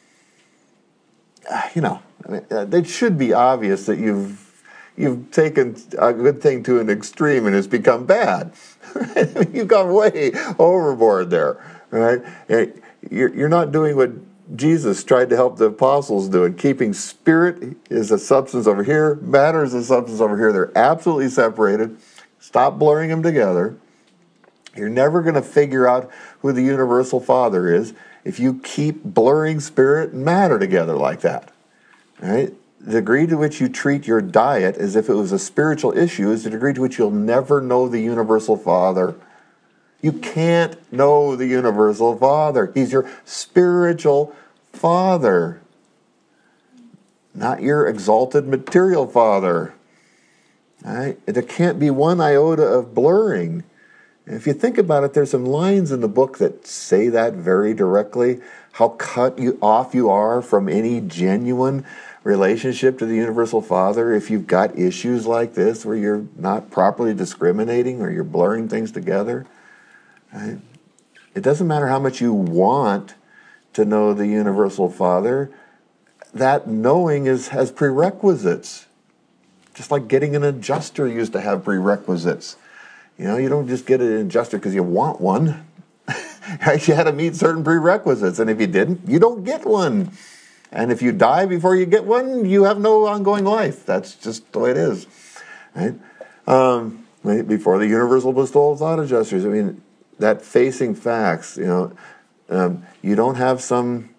It should be obvious that you've taken a good thing to an extreme and it's become bad. Right? You've gone way overboard there. Right? You're not doing what Jesus tried to help the apostles do, and keeping spirit is a substance over here, matter is a substance over here. They're absolutely separated. Stop blurring them together. You're never going to figure out who the universal Father is if you keep blurring spirit and matter together like that. Right? The degree to which you treat your diet as if it was a spiritual issue is the degree to which you'll never know the universal Father. You can't know the universal Father. He's your spiritual Father, not your exalted material Father. Right? There can't be one iota of blurring. And if you think about it, there's some lines in the book that say that very directly, how cut off you are from any genuine relationship to the universal Father if you've got issues like this where you're not properly discriminating or you're blurring things together. Right? It doesn't matter how much you want to know the universal Father. that knowing has prerequisites. Just like getting an adjuster used to have prerequisites. You don't just get an adjuster because you want one. Right? You had to meet certain prerequisites, and if you didn't, you don't get one. And if you die before you get one, you have no ongoing life. That's just the way it is. Right? Before the universal bestowal of thought adjusters, I mean, that facing facts, you don't have some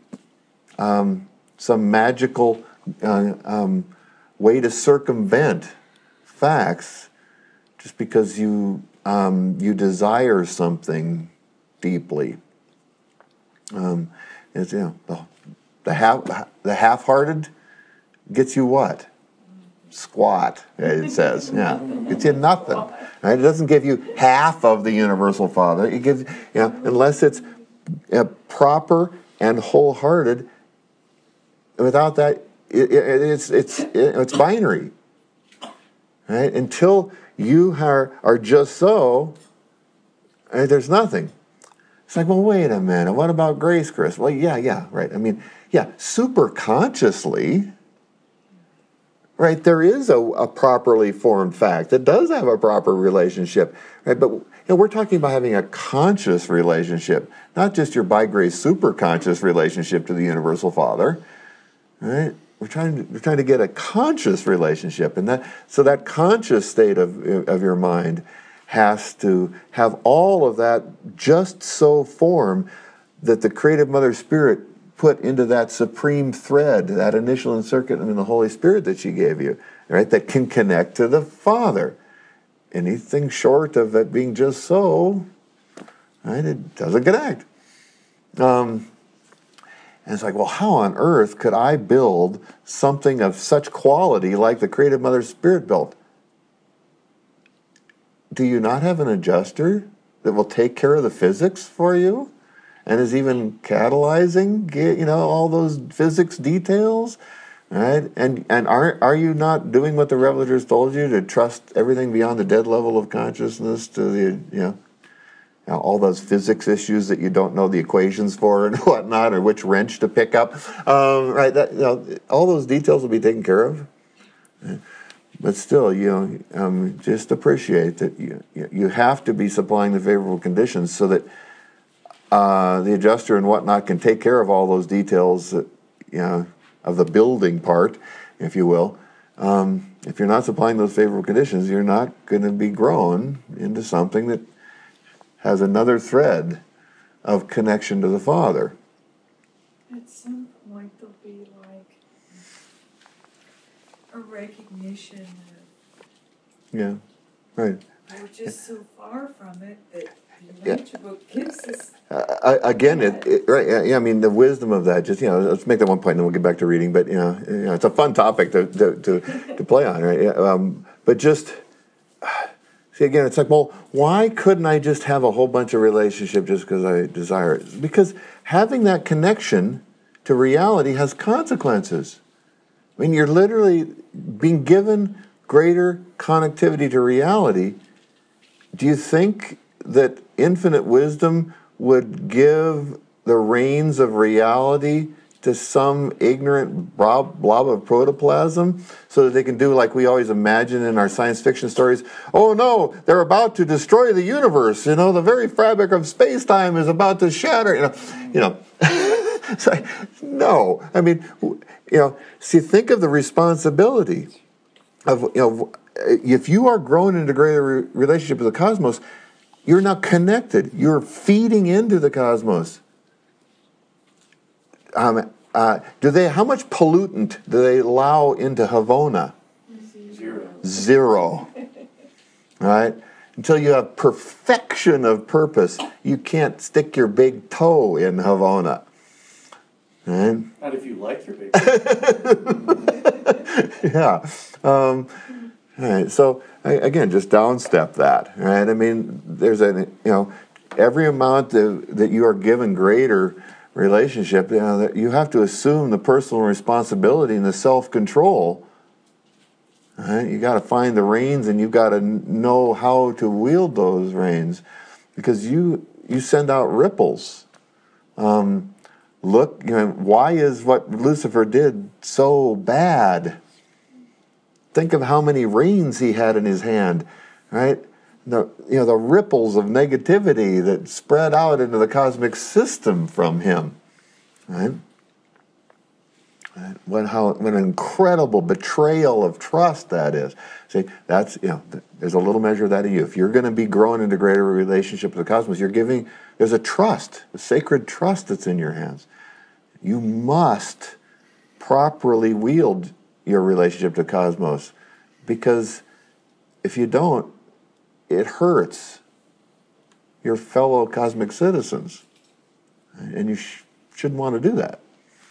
magical way to circumvent facts just because you desire something deeply. It's the half-hearted gets you what? Squat, it says. Yeah, gets you nothing. Right? It doesn't give you half of the universal Father. It gives, unless it's proper and wholehearted. Without that, it's binary. Right? Until you are just so, right, there's nothing. It's like, well, wait a minute. What about grace, Chris? Well, yeah, right. I mean, yeah, super consciously, right, there is a properly formed fact that does have a proper relationship, right? But we're talking about having a conscious relationship, not just your by grace super conscious relationship to the universal Father, right? We're trying to get a conscious relationship, and that conscious state of your mind has to have all of that just so form that the creative Mother Spirit put into that supreme thread, that initial encircuit, the Holy Spirit that she gave you, right? That can connect to the Father. Anything short of it being just so, right? It doesn't connect. And it's like, well, how on earth could I build something of such quality like the creative Mother Spirit built? Do you not have an adjuster that will take care of the physics for you and is even catalyzing, all those physics details, right? And are you not doing what the revelators told you, to trust everything beyond the dead level of consciousness to the, all those physics issues that you don't know the equations for and whatnot, or which wrench to pick up, right? That, all those details will be taken care of. Right? But still, just appreciate that you have to be supplying the favorable conditions so that the adjuster and whatnot can take care of all those details, of the building part, if you will. If you're not supplying those favorable conditions, you're not going to be grown into something that has another thread of connection to the Father. At some point, there'll be like a recognition that right. we're just so far from it that the nature book gives us. Again, right? Yeah, I mean, the wisdom of that. Just let's make that one point, and then we'll get back to reading. But it's a fun topic to play on, right? But just see again, it's like, well, why couldn't I just have a whole bunch of relationship just because I desire it? Because having that connection to reality has consequences. I mean, you're literally being given greater connectivity to reality. Do you think that infinite wisdom would give the reins of reality to some ignorant blob of protoplasm so that they can do like we always imagine in our science fiction stories? Oh no, they're about to destroy the universe. The very fabric of space-time is about to shatter. It's like, no. I mean, see, think of the responsibility of, if you are grown into greater relationship with the cosmos, you're now connected. You're feeding into the cosmos. How much pollutant do they allow into Havona? Zero. Right? Until you have perfection of purpose, you can't stick your big toe in Havona. Right? Not if you like your big Yeah. All right. So again, just downstep that. Right. I mean, there's every amount that you are given greater relationship, that you have to assume the personal responsibility and the self-control. Right. You got to find the reins, and you've got to know how to wield those reins, because you send out ripples. look, why is what Lucifer did so bad? Think of how many reins he had in his hand, right? The ripples of negativity that spread out into the cosmic system from him, right? What an incredible betrayal of trust that is. See, that's, there's a little measure of that in you. If you're going to be growing into greater relationship with the cosmos, there's a trust, a sacred trust that's in your hands. You must properly wield your relationship to cosmos, because if you don't, it hurts your fellow cosmic citizens. And you shouldn't want to do that.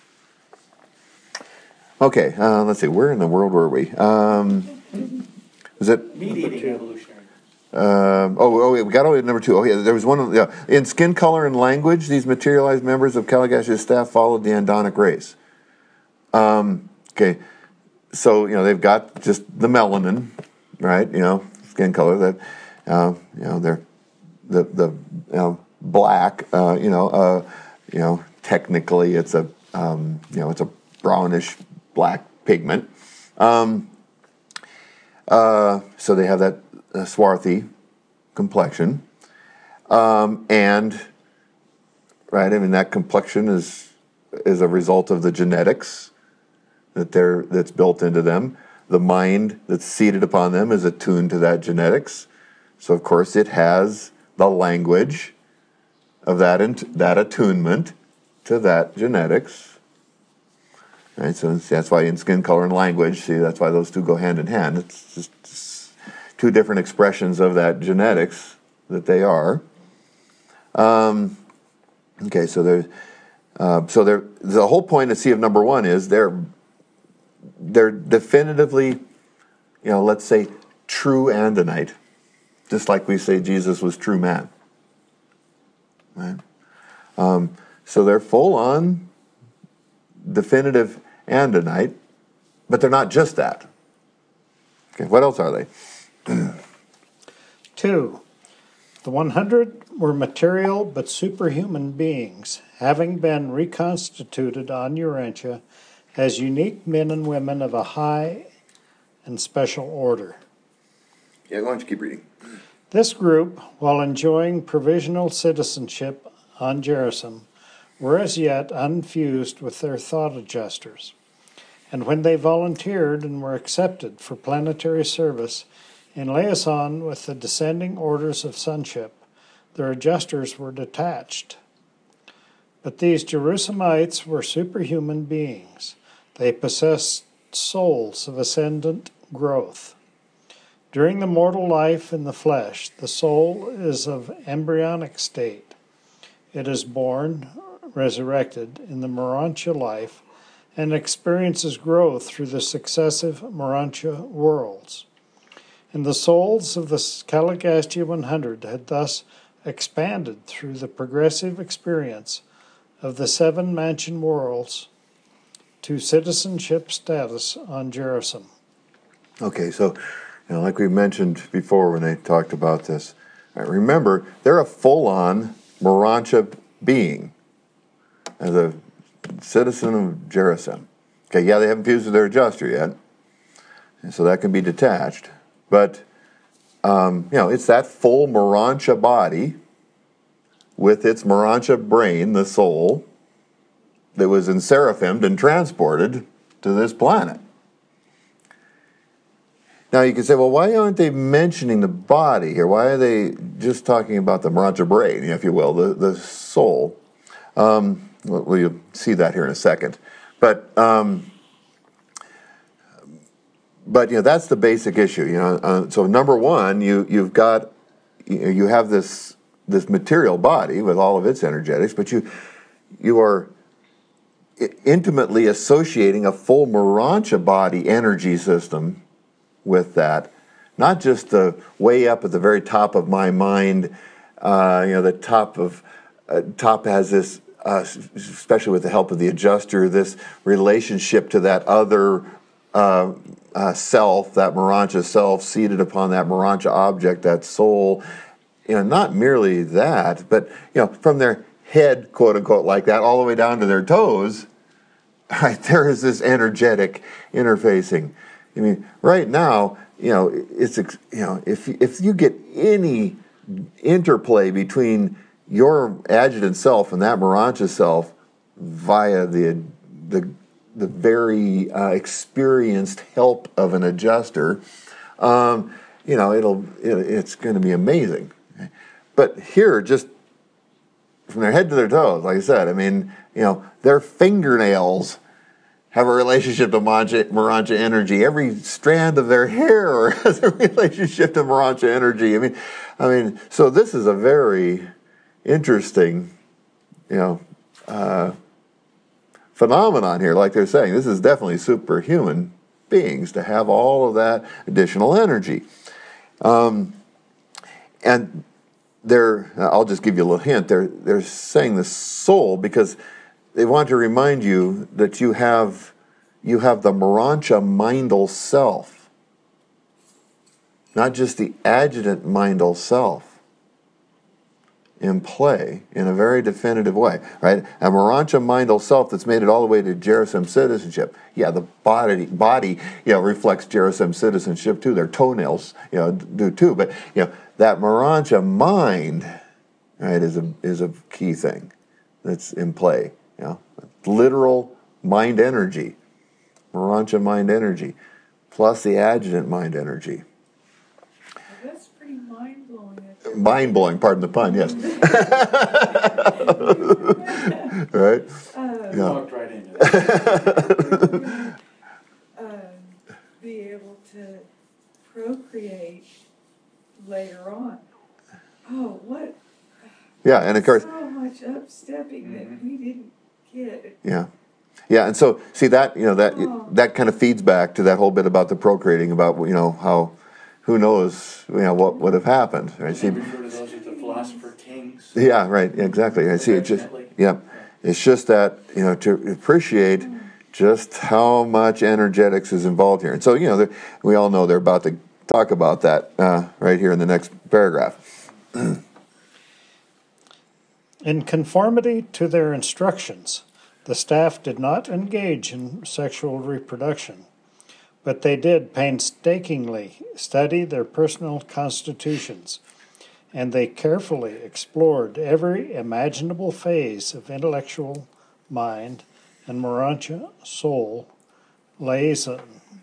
Okay, let's see. Where in the world were we? Was it? Meat-eating evolutionary. We got away at number 2. Oh, yeah, there was one. Yeah, in Skin Color and Language, these materialized members of Kalagashi's staff followed the Andonic race. Okay, so they've got just the melanin, right? Skin color that, they're the black. Technically, it's a it's a brownish black pigment. So they have that swarthy complexion, and right. I mean, that complexion is a result of the genetics that's built into them. The mind that's seated upon them is attuned to that genetics. So of course it has the language of that attunement to that genetics. Right, so that's why in Skin Color and Language, that's why those two go hand in hand. It's just two different expressions of that genetics that they are. Okay, so the whole point of Sea of number 1 is they're definitively, let's say, true Andonite, just like we say Jesus was true man. Right? So they're full on definitive Andonite, but they're not just that. Okay, what else are they? 2. The 100 were material but superhuman beings, having been reconstituted on Urantia as unique men and women of a high and special order. Yeah, why don't you keep reading? This group, while enjoying provisional citizenship on Gerusim, were as yet unfused with their thought adjusters. And when they volunteered and were accepted for planetary service in liaison with the descending orders of sonship, their adjusters were detached. But these Jerusimites were superhuman beings. They possessed souls of ascendant growth. During the mortal life in the flesh, the soul is of embryonic state. It is born, resurrected, in the Morontia life, and experiences growth through the successive Morontia worlds. And the souls of the Kalagastia 100 had thus expanded through the progressive experience of the 7 mansion worlds to citizenship status on Gerusim. Okay, so like we mentioned before when they talked about this, remember, they're a full-on Morontia being as a citizen of Gerusim. Okay, yeah, they haven't fused with their adjuster yet, and so that can be detached. But, it's that full Morontia body with its Morontia brain, the soul, that was enseraphimed and transported to this planet. Now you can say, well, why aren't they mentioning the body here? Why are they just talking about the Morontia brain, if you will, the soul? Well, you'll see that here in a second. But that's the basic issue. So number 1, you have this material body with all of its energetics, but you are intimately associating a full Morontia body energy system with that, not just the way up at the very top of my mind. The top has this, especially with the help of the adjuster, this relationship to that other self, that Morontia self, seated upon that Morontia object, that soul. Not merely that, but from their head, quote unquote, like that, all the way down to their toes, right, there is this energetic interfacing. I mean, right now, if you get any interplay between your adjutant self and that Morontia self via the very experienced help of an adjuster, it's going to be amazing. But here, just from their head to their toes, like I said, I mean, their fingernails have a relationship to Morontia energy. Every strand of their hair has a relationship to Morontia energy. I mean, so this is a very interesting, phenomenon here. Like they're saying, this is definitely superhuman beings to have all of that additional energy. And I'll just give you a little hint. They're saying the soul because they want to remind you that you have the Morontia mindal self, not just the adjutant mindal self, in play in a very definitive way, right? A Morontia mindal self that's made it all the way to Jerusalem citizenship. Yeah, the body reflects Jerusalem citizenship too. Their toenails, do too. But that Morontia mind, right, is a key thing that's in play. Literal mind energy, Morontia mind energy, plus the adjutant mind energy. That's pretty mind-blowing. Mind-blowing, pardon the pun, yes. Right? Walked right into that. Be able to procreate later on. Oh, what? Yeah, and of course, So much upstepping that we didn't get. yeah, and so see that that kind of feeds back to that whole bit about the procreating, about how, who knows what would have happened. Right? See, Refer to those as the philosopher kings. yeah, right, exactly. I see. It just it's just that to appreciate just how much energetics is involved here, and so we all know they're about to talk about that right here in the next paragraph. In conformity to their instructions, the staff did not engage in sexual reproduction, but they did painstakingly study their personal constitutions, and they carefully explored every imaginable phase of intellectual mind and Morontia soul liaison.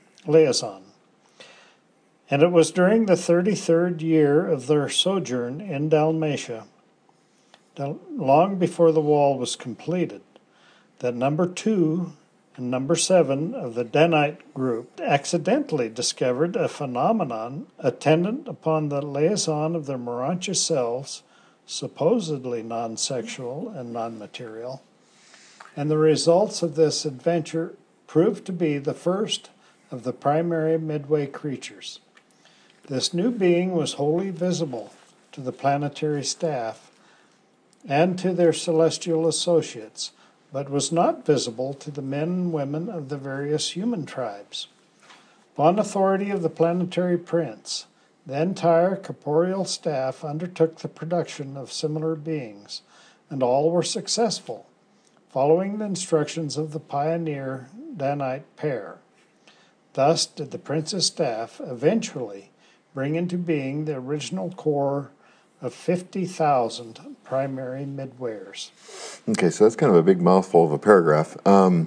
And it was during the 33rd year of their sojourn in Dalmatia, long before the wall was completed, that number 2 and number 7 of the Danite group accidentally discovered a phenomenon attendant upon the liaison of their Morontia selves, supposedly non-sexual and non-material, and the results of this adventure proved to be the first of the primary midway creatures. This new being was wholly visible to the planetary staff and to their celestial associates, but was not visible to the men and women of the various human tribes. Upon authority of the planetary prince, the entire corporeal staff undertook the production of similar beings, and all were successful, following the instructions of the pioneer Danite pair. Thus did the prince's staff eventually bring into being the original core of 50,000 primary midwares. Okay, so that's kind of a big mouthful of a paragraph. You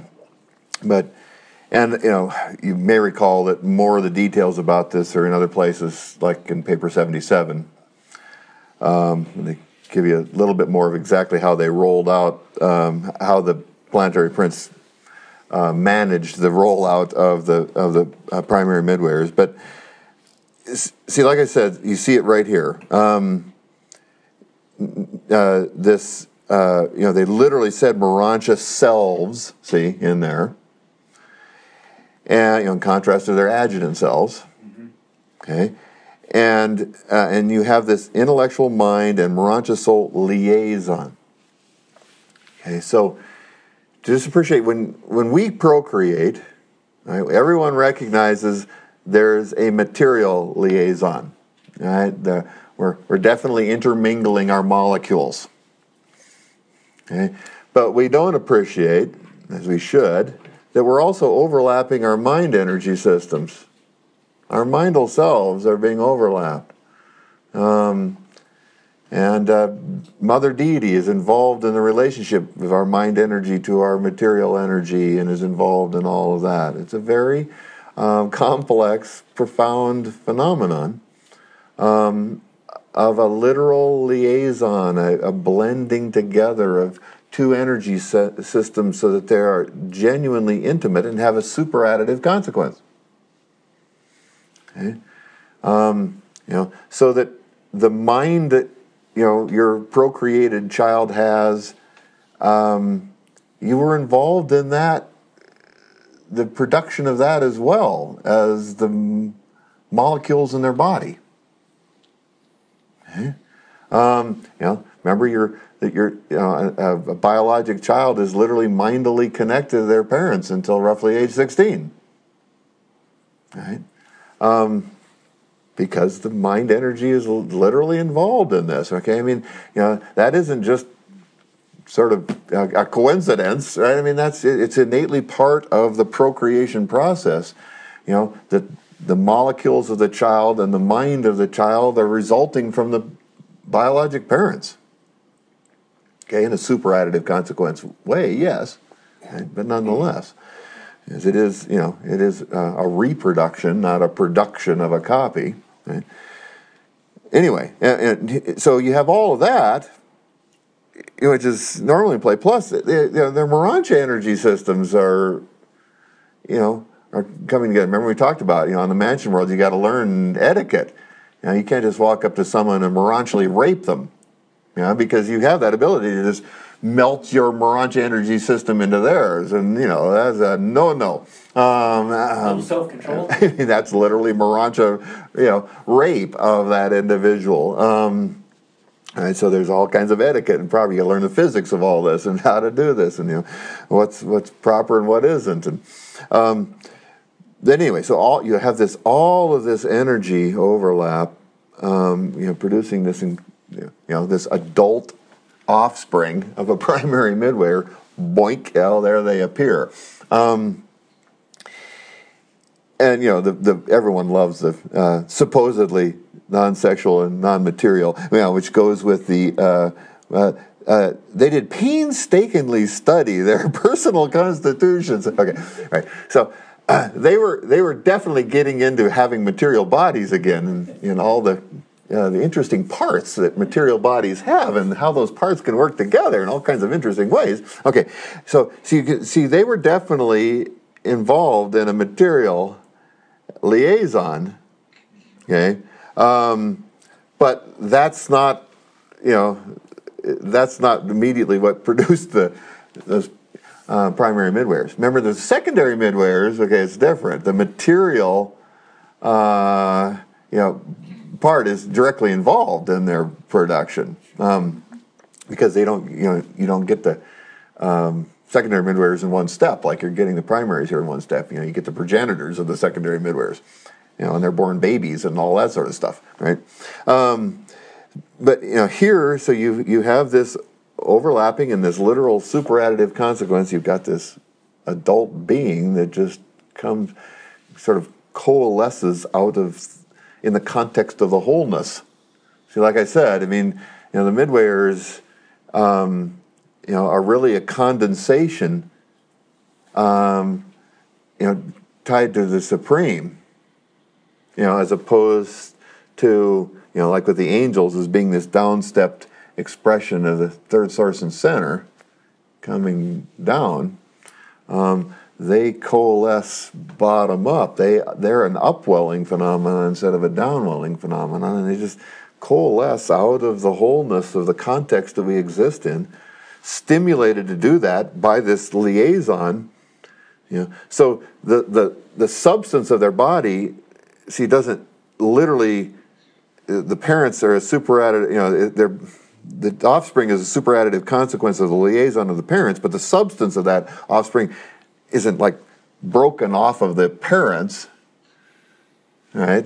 may recall that more of the details about this are in other places, like in paper 77. They give you a little bit more of exactly how they rolled out, how the planetary prince managed the rollout of the primary midwares. But see, like I said, you see it right here. They literally said Morontia selves, see, in there. And in contrast to their adjutant selves. Okay. And you have this intellectual mind and Morontia soul liaison. Okay, so just appreciate when we procreate, right, everyone recognizes there's a material liaison. Right? We're definitely intermingling our molecules. Okay? But we don't appreciate, as we should, that we're also overlapping our mind energy systems. Our mindal selves are being overlapped. Mother Deity is involved in the relationship of our mind energy to our material energy and is involved in all of that. It's a very complex, profound phenomenon of a literal liaison, a blending together of two energy systems so that they are genuinely intimate and have a superadditive consequence. Okay? So that the mind that your procreated child has, you were involved in that, the production of that as well as the molecules in their body. Okay? Remember a biologic child is literally mindily connected to their parents until roughly age 16. Right? Because the mind energy is literally involved in this. Okay, I mean, that isn't just sort of a coincidence, right? I mean, it's innately part of the procreation process. That the molecules of the child and the mind of the child are resulting from the biologic parents. Okay, in a superadditive consequence way, yes, right? But nonetheless. As it is, it is a reproduction, not a production of a copy. Right? Anyway, so you have all of that, which is normally in play. Plus, their Morancha energy systems are coming together. Remember we talked about, on the mansion world, you got to learn etiquette. You can't just walk up to someone and Moranchally rape them, because you have that ability to just melt your Morancha energy system into theirs, and that's a no-no. Self-control. That's literally Morancha, rape of that individual. Right, so there's all kinds of etiquette, and probably you learn the physics of all this and how to do this, and what's proper and what isn't. And anyway, so you have all of this energy overlap, producing this, this adult offspring of a primary midwayer. Boink! There they appear. And everyone loves the supposedly non-sexual and non-material, which goes with the. They did painstakingly study their personal constitutions. Okay, right. So they were definitely getting into having material bodies again, and all the interesting parts that material bodies have, and how those parts can work together in all kinds of interesting ways. Okay, so you can see they were definitely involved in a material liaison. Okay, but that's not immediately what produced those primary midwayers. Remember, the secondary midwayers. Okay, it's different. The material, part is directly involved in their production, because they don't, you don't get the secondary midwayers in one step like you're getting the primaries here in one step. You get the progenitors of the secondary midwayers, and they're born babies and all that sort of stuff, right? But here, so you have this overlapping and this literal superadditive consequence. You've got this adult being that just comes, sort of coalesces out of, in the context of the wholeness. See, like I said, the midwayers, are really a condensation, tied to the supreme, as opposed to, like with the angels as being this downstepped expression of the third source and center coming down. They coalesce bottom up. They're an upwelling phenomenon instead of a downwelling phenomenon, and they just coalesce out of the wholeness of the context that we exist in, stimulated to do that by this liaison. So the substance of their body, doesn't literally. The parents are a superadditive. The offspring is a superadditive consequence of the liaison of the parents, but the substance of that offspring isn't like broken off of the parents, right?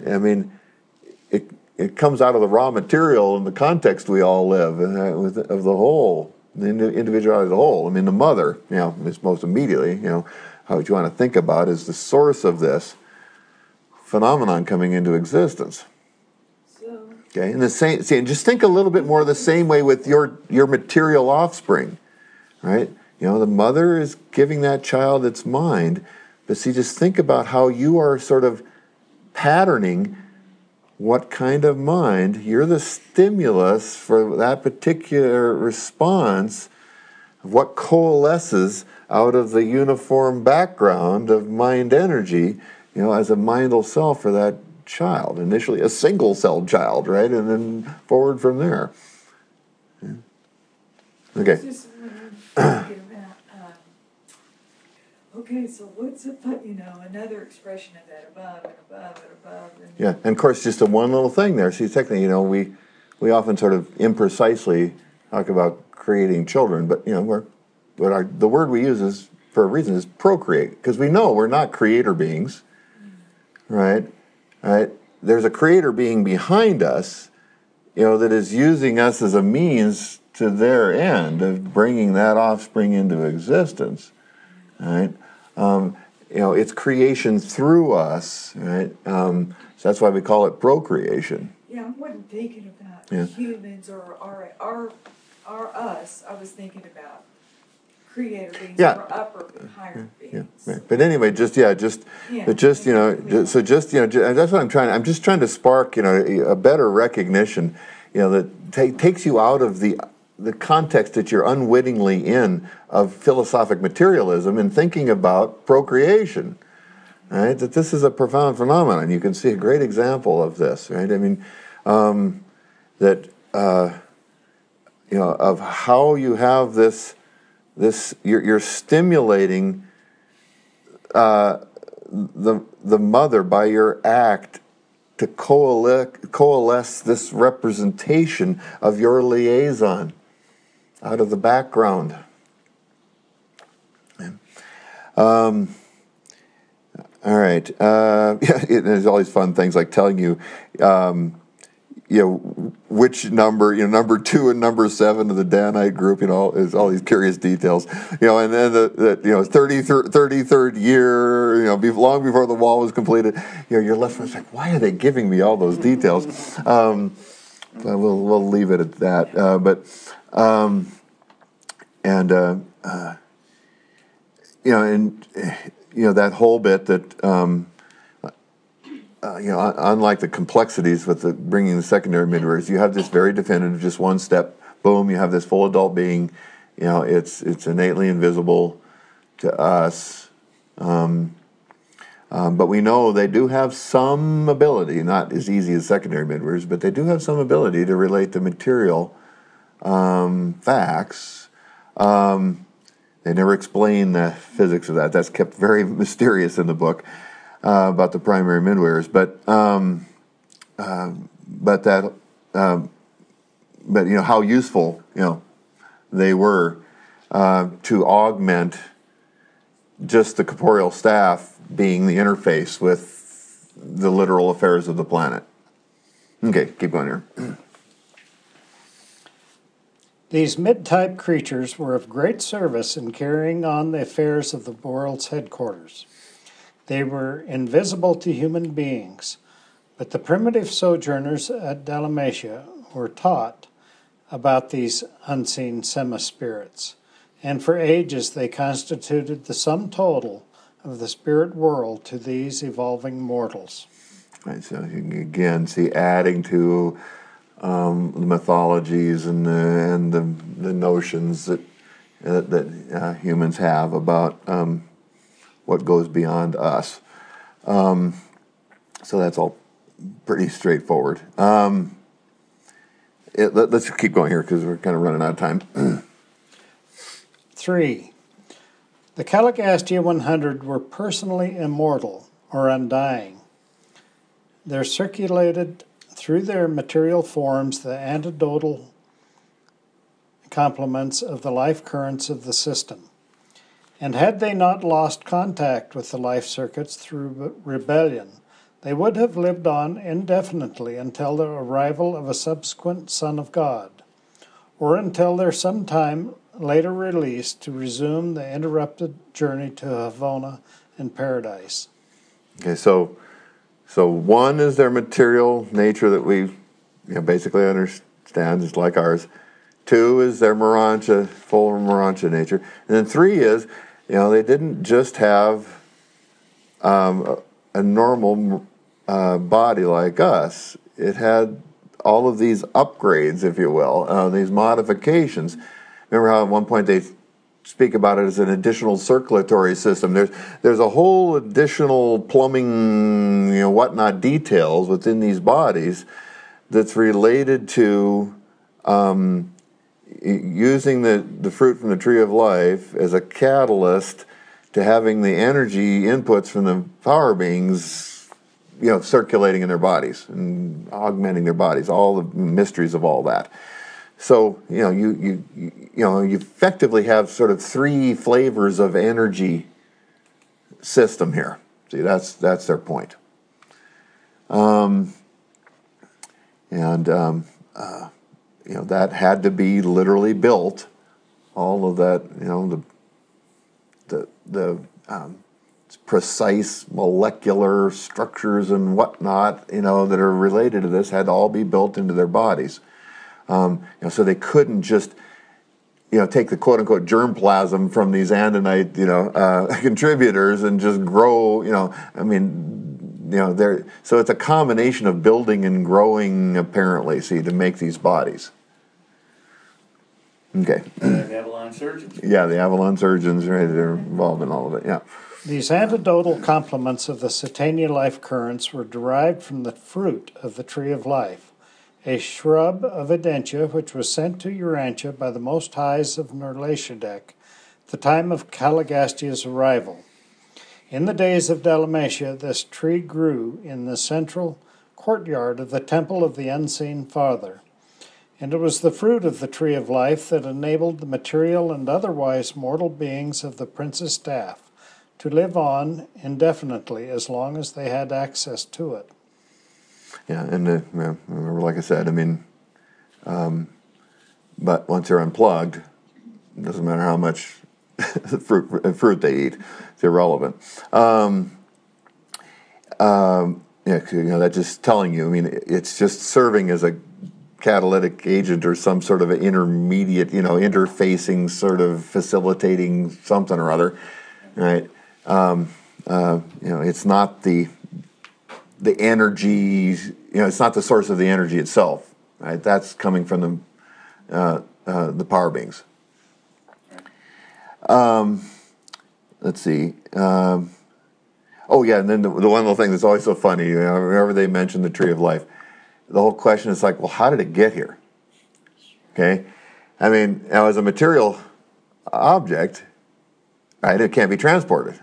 It comes out of the raw material in the context we all live of the whole, the individuality as a whole. I mean, the mother, is most immediately, how you want to think about is the source of this phenomenon coming into existence. So, Okay, and just think a little bit more the same way with your material offspring, right? The mother is giving that child its mind, but see, just think about how you are sort of patterning what kind of mind. You're the stimulus for that particular response, what coalesces out of the uniform background of mind energy, as a mindal self for that child. Initially a single-celled child, right? And then forward from there. Yeah. Okay. just thinking about, okay, so what's another expression of that above and above and above? And Yeah, and of course, just one little thing there. See, technically, we often sort of imprecisely talk about creating children, but the word we use is for a reason is procreate, because we know we're not creator beings, right? Right? There's a creator being behind us, that is using us as a means to their end of bringing that offspring into existence, right? It's creation through us, right? So that's why we call it procreation. Yeah, I wasn't thinking about Yeah. humans or our us. I was thinking about creator beings Yeah. or upper higher Yeah, beings. right. But anyway, and that's what I'm just trying to spark, a better recognition, that takes you out of the context that you're unwittingly in of philosophic materialism and thinking about procreation, right? That this is a profound phenomenon. You can see a great example of this, right? I mean, of how you have this you're stimulating the mother by your act to coalesce this representation of your liaison out of the background. All right. There's all these fun things like telling you, which number, number 2 and number 7 of the Danite group, is all these curious details, and then the 33rd year, long before the wall was completed, you're left with like, why are they giving me all those details? We'll leave it at that. That whole bit that. Unlike the complexities with bringing the secondary midwives, you have this very definitive, just one step, boom, you have this full adult being, it's innately invisible to us, but we know they do have some ability, not as easy as secondary midwives, but they do have some ability to relate to material facts. They never explain the physics of that. That's kept very mysterious in the book. About the primary midwives, but how useful they were to augment just the corporeal staff being the interface with the literal affairs of the planet. Okay, keep going here. These mid-type creatures were of great service in carrying on the affairs of the world's headquarters. They were invisible to human beings, but the primitive sojourners at Dalmatia were taught about these unseen semi-spirits, and for ages they constituted the sum total of the spirit world to these evolving mortals. Right, so you can again see adding to the mythologies and the notions that humans have about what goes beyond us. So that's all pretty straightforward. Let's keep going here because we're kind of running out of time. 3. The Caligastia 100 were personally immortal or undying. There circulated through their material forms the antidotal complements of the life currents of the system. And had they not lost contact with the life circuits through rebellion, they would have lived on indefinitely until the arrival of a subsequent Son of God, or until their sometime later released to resume the interrupted journey to Havona and Paradise. Okay, so one is their material nature that we basically understand, just like ours. 2 is their Morontia, full Morontia nature. And then 3 is, they didn't just have a normal body like us. It had all of these upgrades, if you will, these modifications. Remember how at one point they speak about it as an additional circulatory system. There's a whole additional plumbing, whatnot details within these bodies that's related to using the fruit from the tree of life as a catalyst to having the energy inputs from the power beings, circulating in their bodies and augmenting their bodies, all the mysteries of all that. So, you effectively have sort of 3 flavors of energy system here. See, that's their point. That had to be literally built. All of that, the precise molecular structures and whatnot, that are related to this had to all be built into their bodies. So they couldn't just, take the quote-unquote germplasm from these andinite, contributors and just grow, so it's a combination of building and growing, apparently, to make these bodies. Okay. The Avalon surgeons. Yeah, the Avalon surgeons, right? They're involved in all of it, yeah. These antidotal complements of the Satania life currents were derived from the fruit of the Tree of Life, a shrub of Edentia which was sent to Urantia by the Most Highs of Nerleshadek at the time of Caligastia's arrival. In the days of Dalmatia, this tree grew in the central courtyard of the Temple of the Unseen Father, and it was the fruit of the Tree of Life that enabled the material and otherwise mortal beings of the Prince's staff to live on indefinitely as long as they had access to it. Yeah, and remember, like I said, but once they're unplugged, it doesn't matter how much fruit they eat; it's irrelevant. That's just telling you. It's just serving as a catalytic agent or some sort of an intermediate, interfacing, sort of facilitating something or other, right? It's not the energy. It's not the source of the energy itself, right? That's coming from the power beings. Let's see. And then the one little thing that's always so funny, whenever they mention the Tree of Life, the whole question is like, well, how did it get here? Okay? Now as a material object, right, it can't be transported.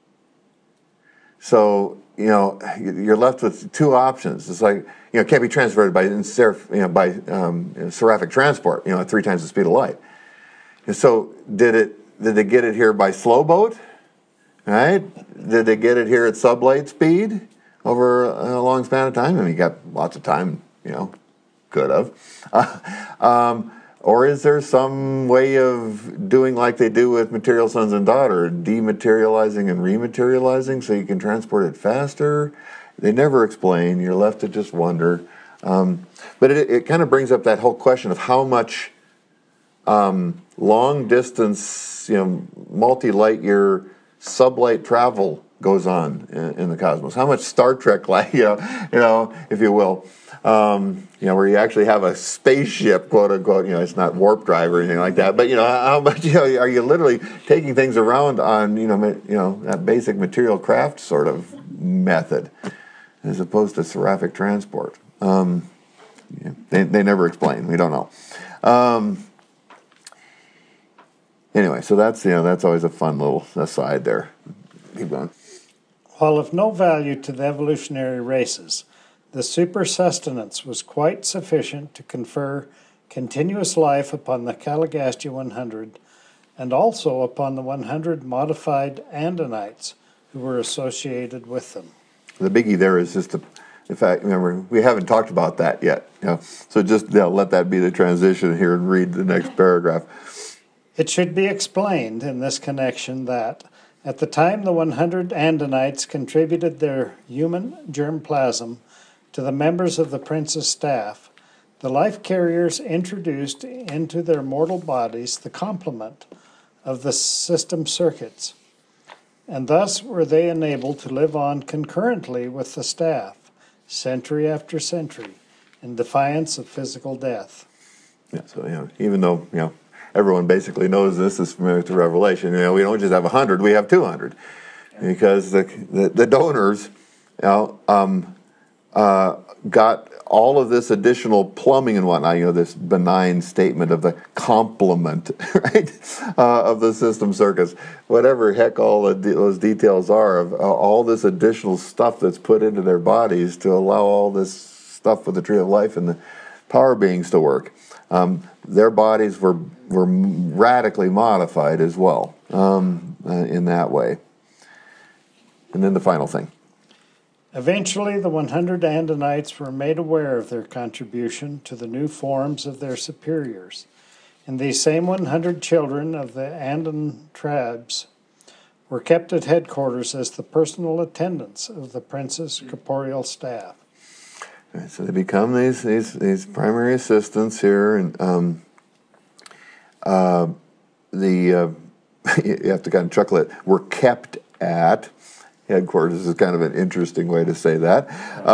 So, you're left with 2 options. It's like, it can't be transported by seraphic transport, at 3 times the speed of light. And so did they get it here by slow boat? Right? Did they get it here at sublight speed over a long span of time? You got lots of time, could have. Or is there some way of doing like they do with material sons and daughter, dematerializing and rematerializing so you can transport it faster? They never explain. You're left to just wonder. But it kind of brings up that whole question of how much long distance, multi-light year sublight travel goes on in the cosmos. How much Star Trek, if you will, where you actually have a spaceship, quote unquote. It's not warp drive or anything like that. But how much are you literally taking things around on that basic material craft sort of method, as opposed to seraphic transport? They never explain. We don't know. Anyway, so that's always a fun little aside there. Keep going. While of no value to the evolutionary races, the super sustenance was quite sufficient to confer continuous life upon the Caligastia 100 and also upon the 100 modified Andinites who were associated with them. The biggie there is just the fact, remember, we haven't talked about that yet. So just let that be the transition here and read the next paragraph. It should be explained in this connection that at the time the 100 Andonites contributed their human germplasm to the members of the prince's staff, the life carriers introduced into their mortal bodies the complement of the system circuits, and thus were they enabled to live on concurrently with the staff, century after century, in defiance of physical death. Yeah, so, even though, everyone basically knows this is familiar to Revelation, we don't just have 100, we have 200. Because the donors got all of this additional plumbing and whatnot, this benign statement of the complement, right, of the system circuits. Whatever heck all those details are of all this additional stuff that's put into their bodies to allow all this stuff with the tree of life and the power beings to work. Their bodies were radically modified as well in that way. And then the final thing. Eventually, the 100 Andonites were made aware of their contribution to the new forms of their superiors, and these same 100 children of the Andon tribes were kept at headquarters as the personal attendants of the prince's corporeal staff. Right, so they become these primary assistants here, and you have to kind of chuckle at, were kept at headquarters is kind of an interesting way to say that.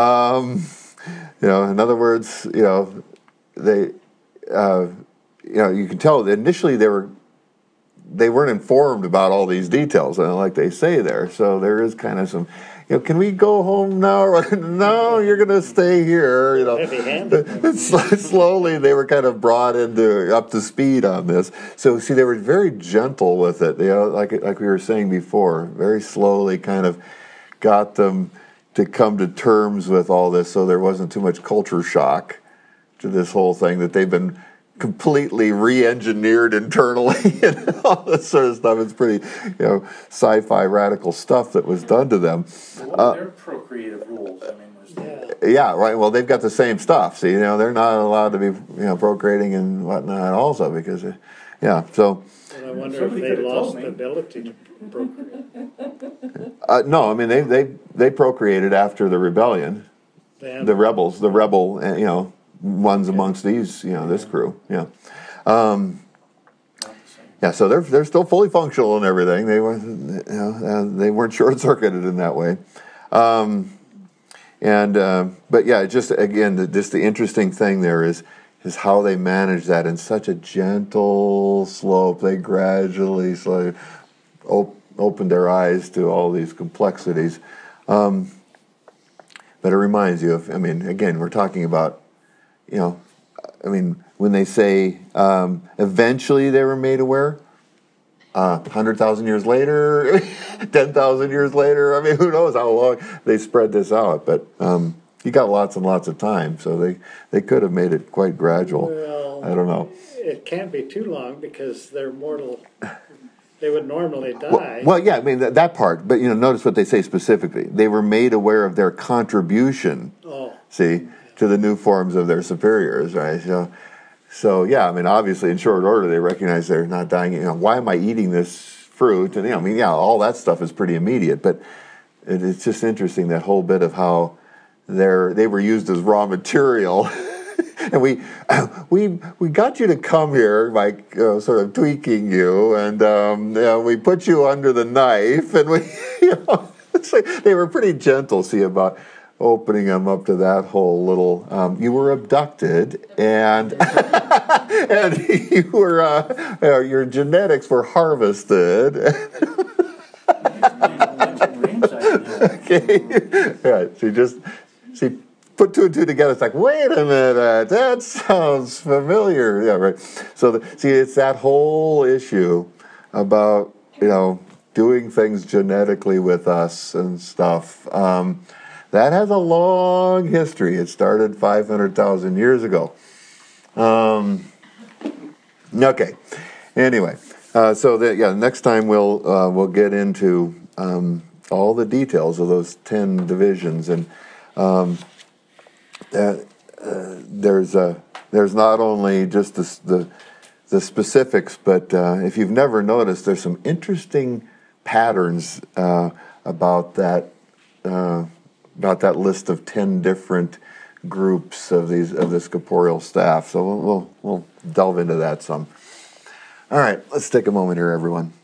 In other words, they, you can tell initially they weren't informed about all these details, like they say there. So there is kind of some, can we go home now? No, you're going to stay here. Slowly they were kind of brought up to speed on this. So see, they were very gentle with it. Like we were saying before, very slowly kind of got them to come to terms with all this, so there wasn't too much culture shock to this whole thing that they've been completely re-engineered internally and all this sort of stuff. It's pretty, sci-fi radical stuff that was done to them. What were their procreative rules? Yeah, right. Well, they've got the same stuff. See, they're not allowed to be, procreating and whatnot also because, so. And I wonder if they lost the ability to procreate. No, they procreated after the rebellion. The rebel, ones amongst these, this crew, so they're still fully functional and everything. They were, they weren't short circuited in that way, but just again, just the interesting thing there is how they manage that in such a gentle slope. They gradually, slowly opened their eyes to all these complexities, but it reminds you of. Again, we're talking about. When they say eventually they were made aware, 100,000 years later, 10,000 years later, who knows how long they spread this out, but you got lots and lots of time, so they could have made it quite gradual. Well, I don't know. It can't be too long because they're mortal. They would normally die. Well, yeah, that part, but notice what they say specifically. They were made aware of their contribution. See? To the new forms of their superiors, right? So yeah, obviously in short order they recognize they're not dying. Why am I eating this fruit? And all that stuff is pretty immediate. But it's just interesting, that whole bit of how they were used as raw material, and we got you to come here by sort of tweaking you, and we put you under the knife, and we they were pretty gentle. See about. Opening them up to that whole little, you were abducted, and and you were your genetics were harvested. Okay, right. She put two and two together. It's like, wait a minute, that sounds familiar. Yeah, right. So it's that whole issue about doing things genetically with us and stuff. That has a long history. It started 500,000 years ago. Okay. Anyway, next time we'll get into all the details of those 10 divisions, and there's not only just the the specifics, but if you've never noticed, there's some interesting patterns about that list of 10 different groups of this corporeal staff. So we'll delve into that some. All right, let's take a moment here, everyone.